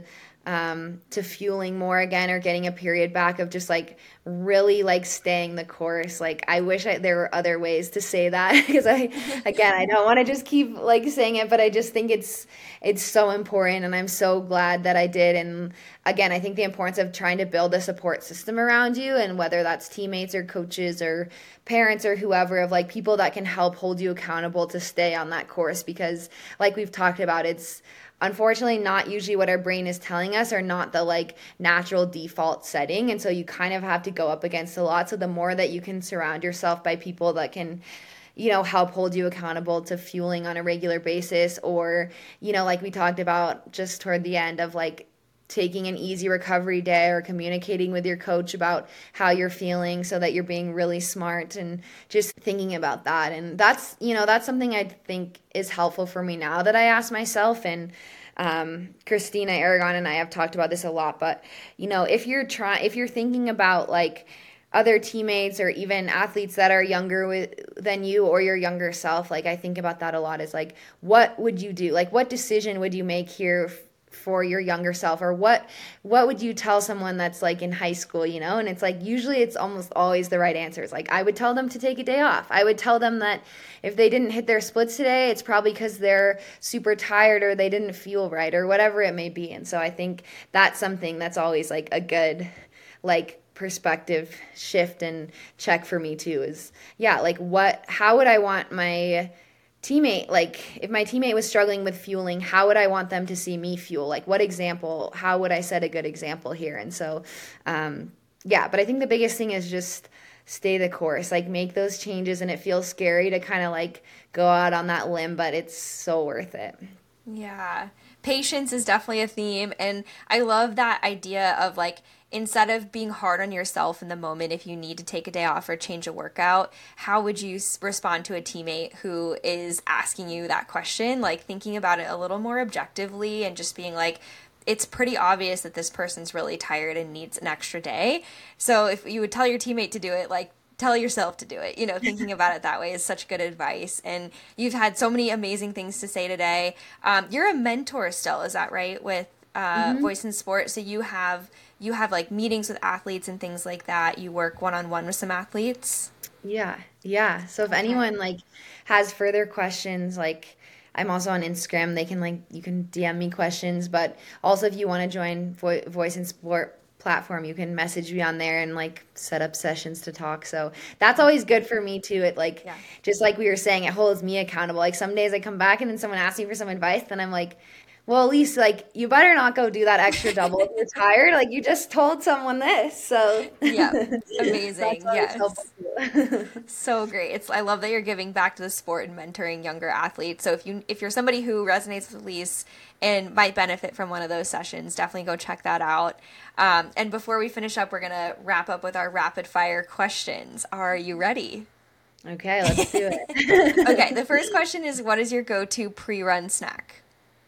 um to fueling more again or getting a period back of just like really like staying the course, like I wish I, there were other ways to say that because I again I don't want to just keep like saying it, but I just think it's it's so important, and I'm so glad that I did. And again, I think the importance of trying to build a support system around you, and whether that's teammates or coaches or parents or whoever, of like people that can help hold you accountable to stay on that course, because like we've talked about, it's unfortunately not usually what our brain is telling us, or not the like natural default setting. And so you kind of have to go up against a lot. So the more that you can surround yourself by people that can, you know, help hold you accountable to fueling on a regular basis, or, you know, like we talked about just toward the end of like taking an easy recovery day, or communicating with your coach about how you're feeling so that you're being really smart, and just thinking about that. And that's, you know, that's something I think is helpful for me now that I ask myself. And um, Christina Aragon and I have talked about this a lot, but, you know, if you're trying, if you're thinking about like other teammates or even athletes that are younger with, than you, or your younger self, like I think about that a lot, is like, what would you do? Like, what decision would you make here for your younger self? Or what what would you tell someone that's like in high school, you know? And it's like, usually it's almost always the right answers. Like, I would tell them to take a day off. I would tell them that if they didn't hit their splits today, it's probably because they're super tired, or they didn't feel right, or whatever it may be. And so I think that's something that's always like a good like perspective shift and check for me too, is yeah, like what how would I want my teammate, like if my teammate was struggling with fueling, how would I want them to see me fuel? Like, what example, how would I set a good example here? And so, um, yeah, but I think the biggest thing is just stay the course, like make those changes. And it feels scary to kind of like go out on that limb, but it's so worth it. Yeah. Patience is definitely a theme. And I love that idea of like, instead of being hard on yourself in the moment, if you need to take a day off or change a workout, how would you respond to a teammate who is asking you that question? Like thinking about it a little more objectively and just being like, it's pretty obvious that this person's really tired and needs an extra day. So if you would tell your teammate to do it, like tell yourself to do it. You know, thinking about it that way is such good advice. And you've had so many amazing things to say today. Um, you're a mentor still, is that right? With uh, mm-hmm. Voice in Sport. So you have you have like meetings with athletes and things like that. You work one-on-one with some athletes. Yeah. Yeah. So if okay. anyone like has further questions, like I'm also on Instagram, they can like, you can D M me questions, but also if you want to join Vo- Voice in Sport platform, you can message me on there and like set up sessions to talk. So that's always good for me too. It like, yeah. just like we were saying, it holds me accountable. Like some days I come back and then someone asks me for some advice, then I'm like, well, at least like you better not go do that extra double if you're tired. Like you just told someone this. So yeah, amazing. Yes. So great. It's I love that you're giving back to the sport and mentoring younger athletes. So if you if you're somebody who resonates with Elise and might benefit from one of those sessions, definitely go check that out. Um, and before we finish up, we're gonna wrap up with our rapid fire questions. Are you ready? Okay, let's do it. Okay, the first question is, what is your go-to pre-run snack?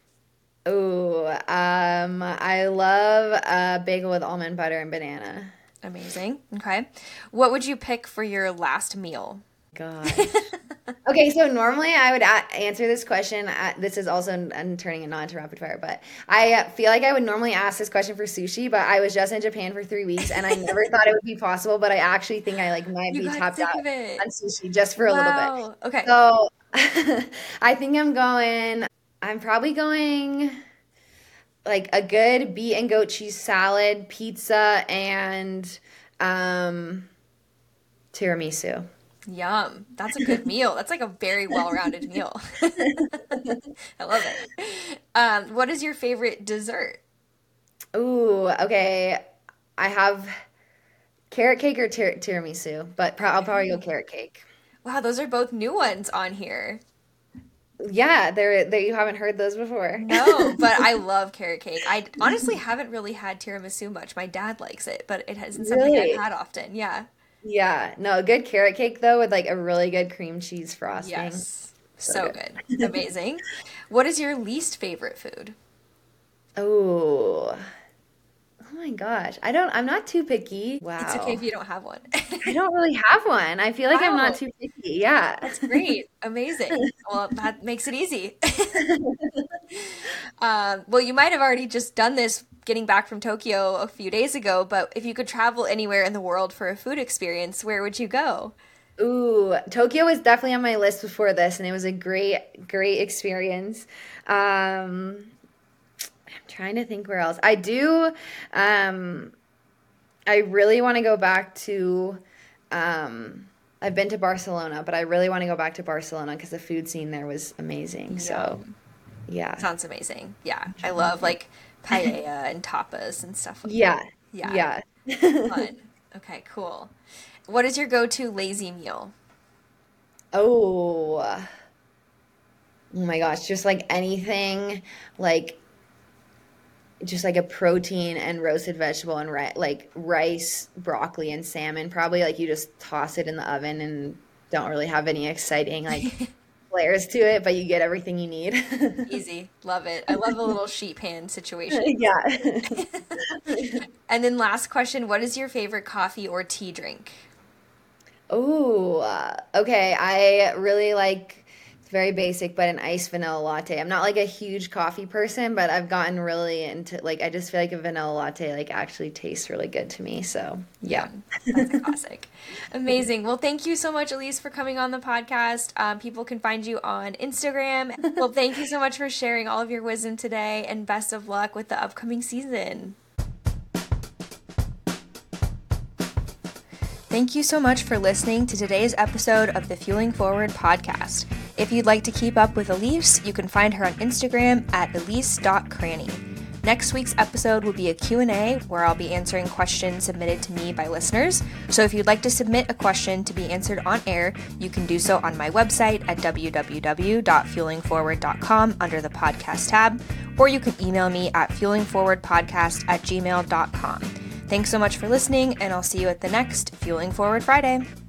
Oh, um, I love a bagel with almond butter and banana. Amazing. Okay. What would you pick for your last meal? God. Okay, so normally I would a- answer this question. Uh, this is also I'm turning it not to rapid fire, but I uh, feel like I would normally ask this question for sushi, but I was just in Japan for three weeks and I never thought it would be possible, but I actually think I like might you be tapped out on sushi just for a wow. little bit. Okay. So I think I'm going, I'm probably going, like a good beet and goat cheese salad, pizza, and um, tiramisu. Yum. That's a good meal. That's like a very well-rounded meal. I love it. Um, what is your favorite dessert? Ooh, okay. I have carrot cake or tir tiramisu, but pro I'll probably go carrot cake. Wow, those are both new ones on here. Yeah, there there you haven't heard those before. No, but I love carrot cake. I honestly haven't really had tiramisu much. My dad likes it, but it isn't something I've Really? had often. Yeah. Yeah, no, a good carrot cake though with like a really good cream cheese frosting. Yes. So So good. good. Amazing. What is your least favorite food? Oh, oh my gosh. I don't, I'm not too picky. It's okay Wow. if you don't have one. I don't really have one. I feel like I'm not Wow, too picky. Yeah. that's great. Amazing. Well, that makes it easy. Um, well, you might have already just done this getting back from Tokyo a few days ago, but if you could travel anywhere in the world for a food experience, where would you go? Ooh, Tokyo was definitely on my list before this, and it was a great, great experience. Um, I'm trying to think where else. I do, um, I really want to go back to, um, I've been to Barcelona, but I really want to go back to Barcelona because the food scene there was amazing. So, Yum. yeah. Sounds amazing. Yeah, I love like paella and tapas and stuff like that. Yeah. Yeah, Yeah. fun. Okay, cool. What is your go-to lazy meal? Oh, oh my gosh, just like anything like just like a protein and roasted vegetable and ri like rice, broccoli, and salmon. Probably like you just toss it in the oven and don't really have any exciting like layers to it, but you get everything you need. Easy. Love it. I love a little sheet pan situation. Yeah. And then last question, what is your favorite coffee or tea drink? Oh, uh, okay. I really like it's very basic, but an iced vanilla latte. I'm not like a huge coffee person, but I've gotten really into like I just feel like a vanilla latte like actually tastes really good to me. So, yeah. Yum. That's a classic. Amazing. Well, thank you so much, Elise, for coming on the podcast. Um, people can find you on Instagram. Well, thank you so much for sharing all of your wisdom today, and best of luck with the upcoming season. Thank you so much for listening to today's episode of the Fueling Forward podcast. If you'd like to keep up with Elise, you can find her on Instagram at elise dot cranny. Next week's episode will be a Q and A where I'll be answering questions submitted to me by listeners. So if you'd like to submit a question to be answered on air, you can do so on my website at w w w dot fueling forward dot com under the podcast tab, or you can email me at fueling forward podcast at gmail dot com. Thanks so much for listening, and I'll see you at the next Fueling Forward Friday.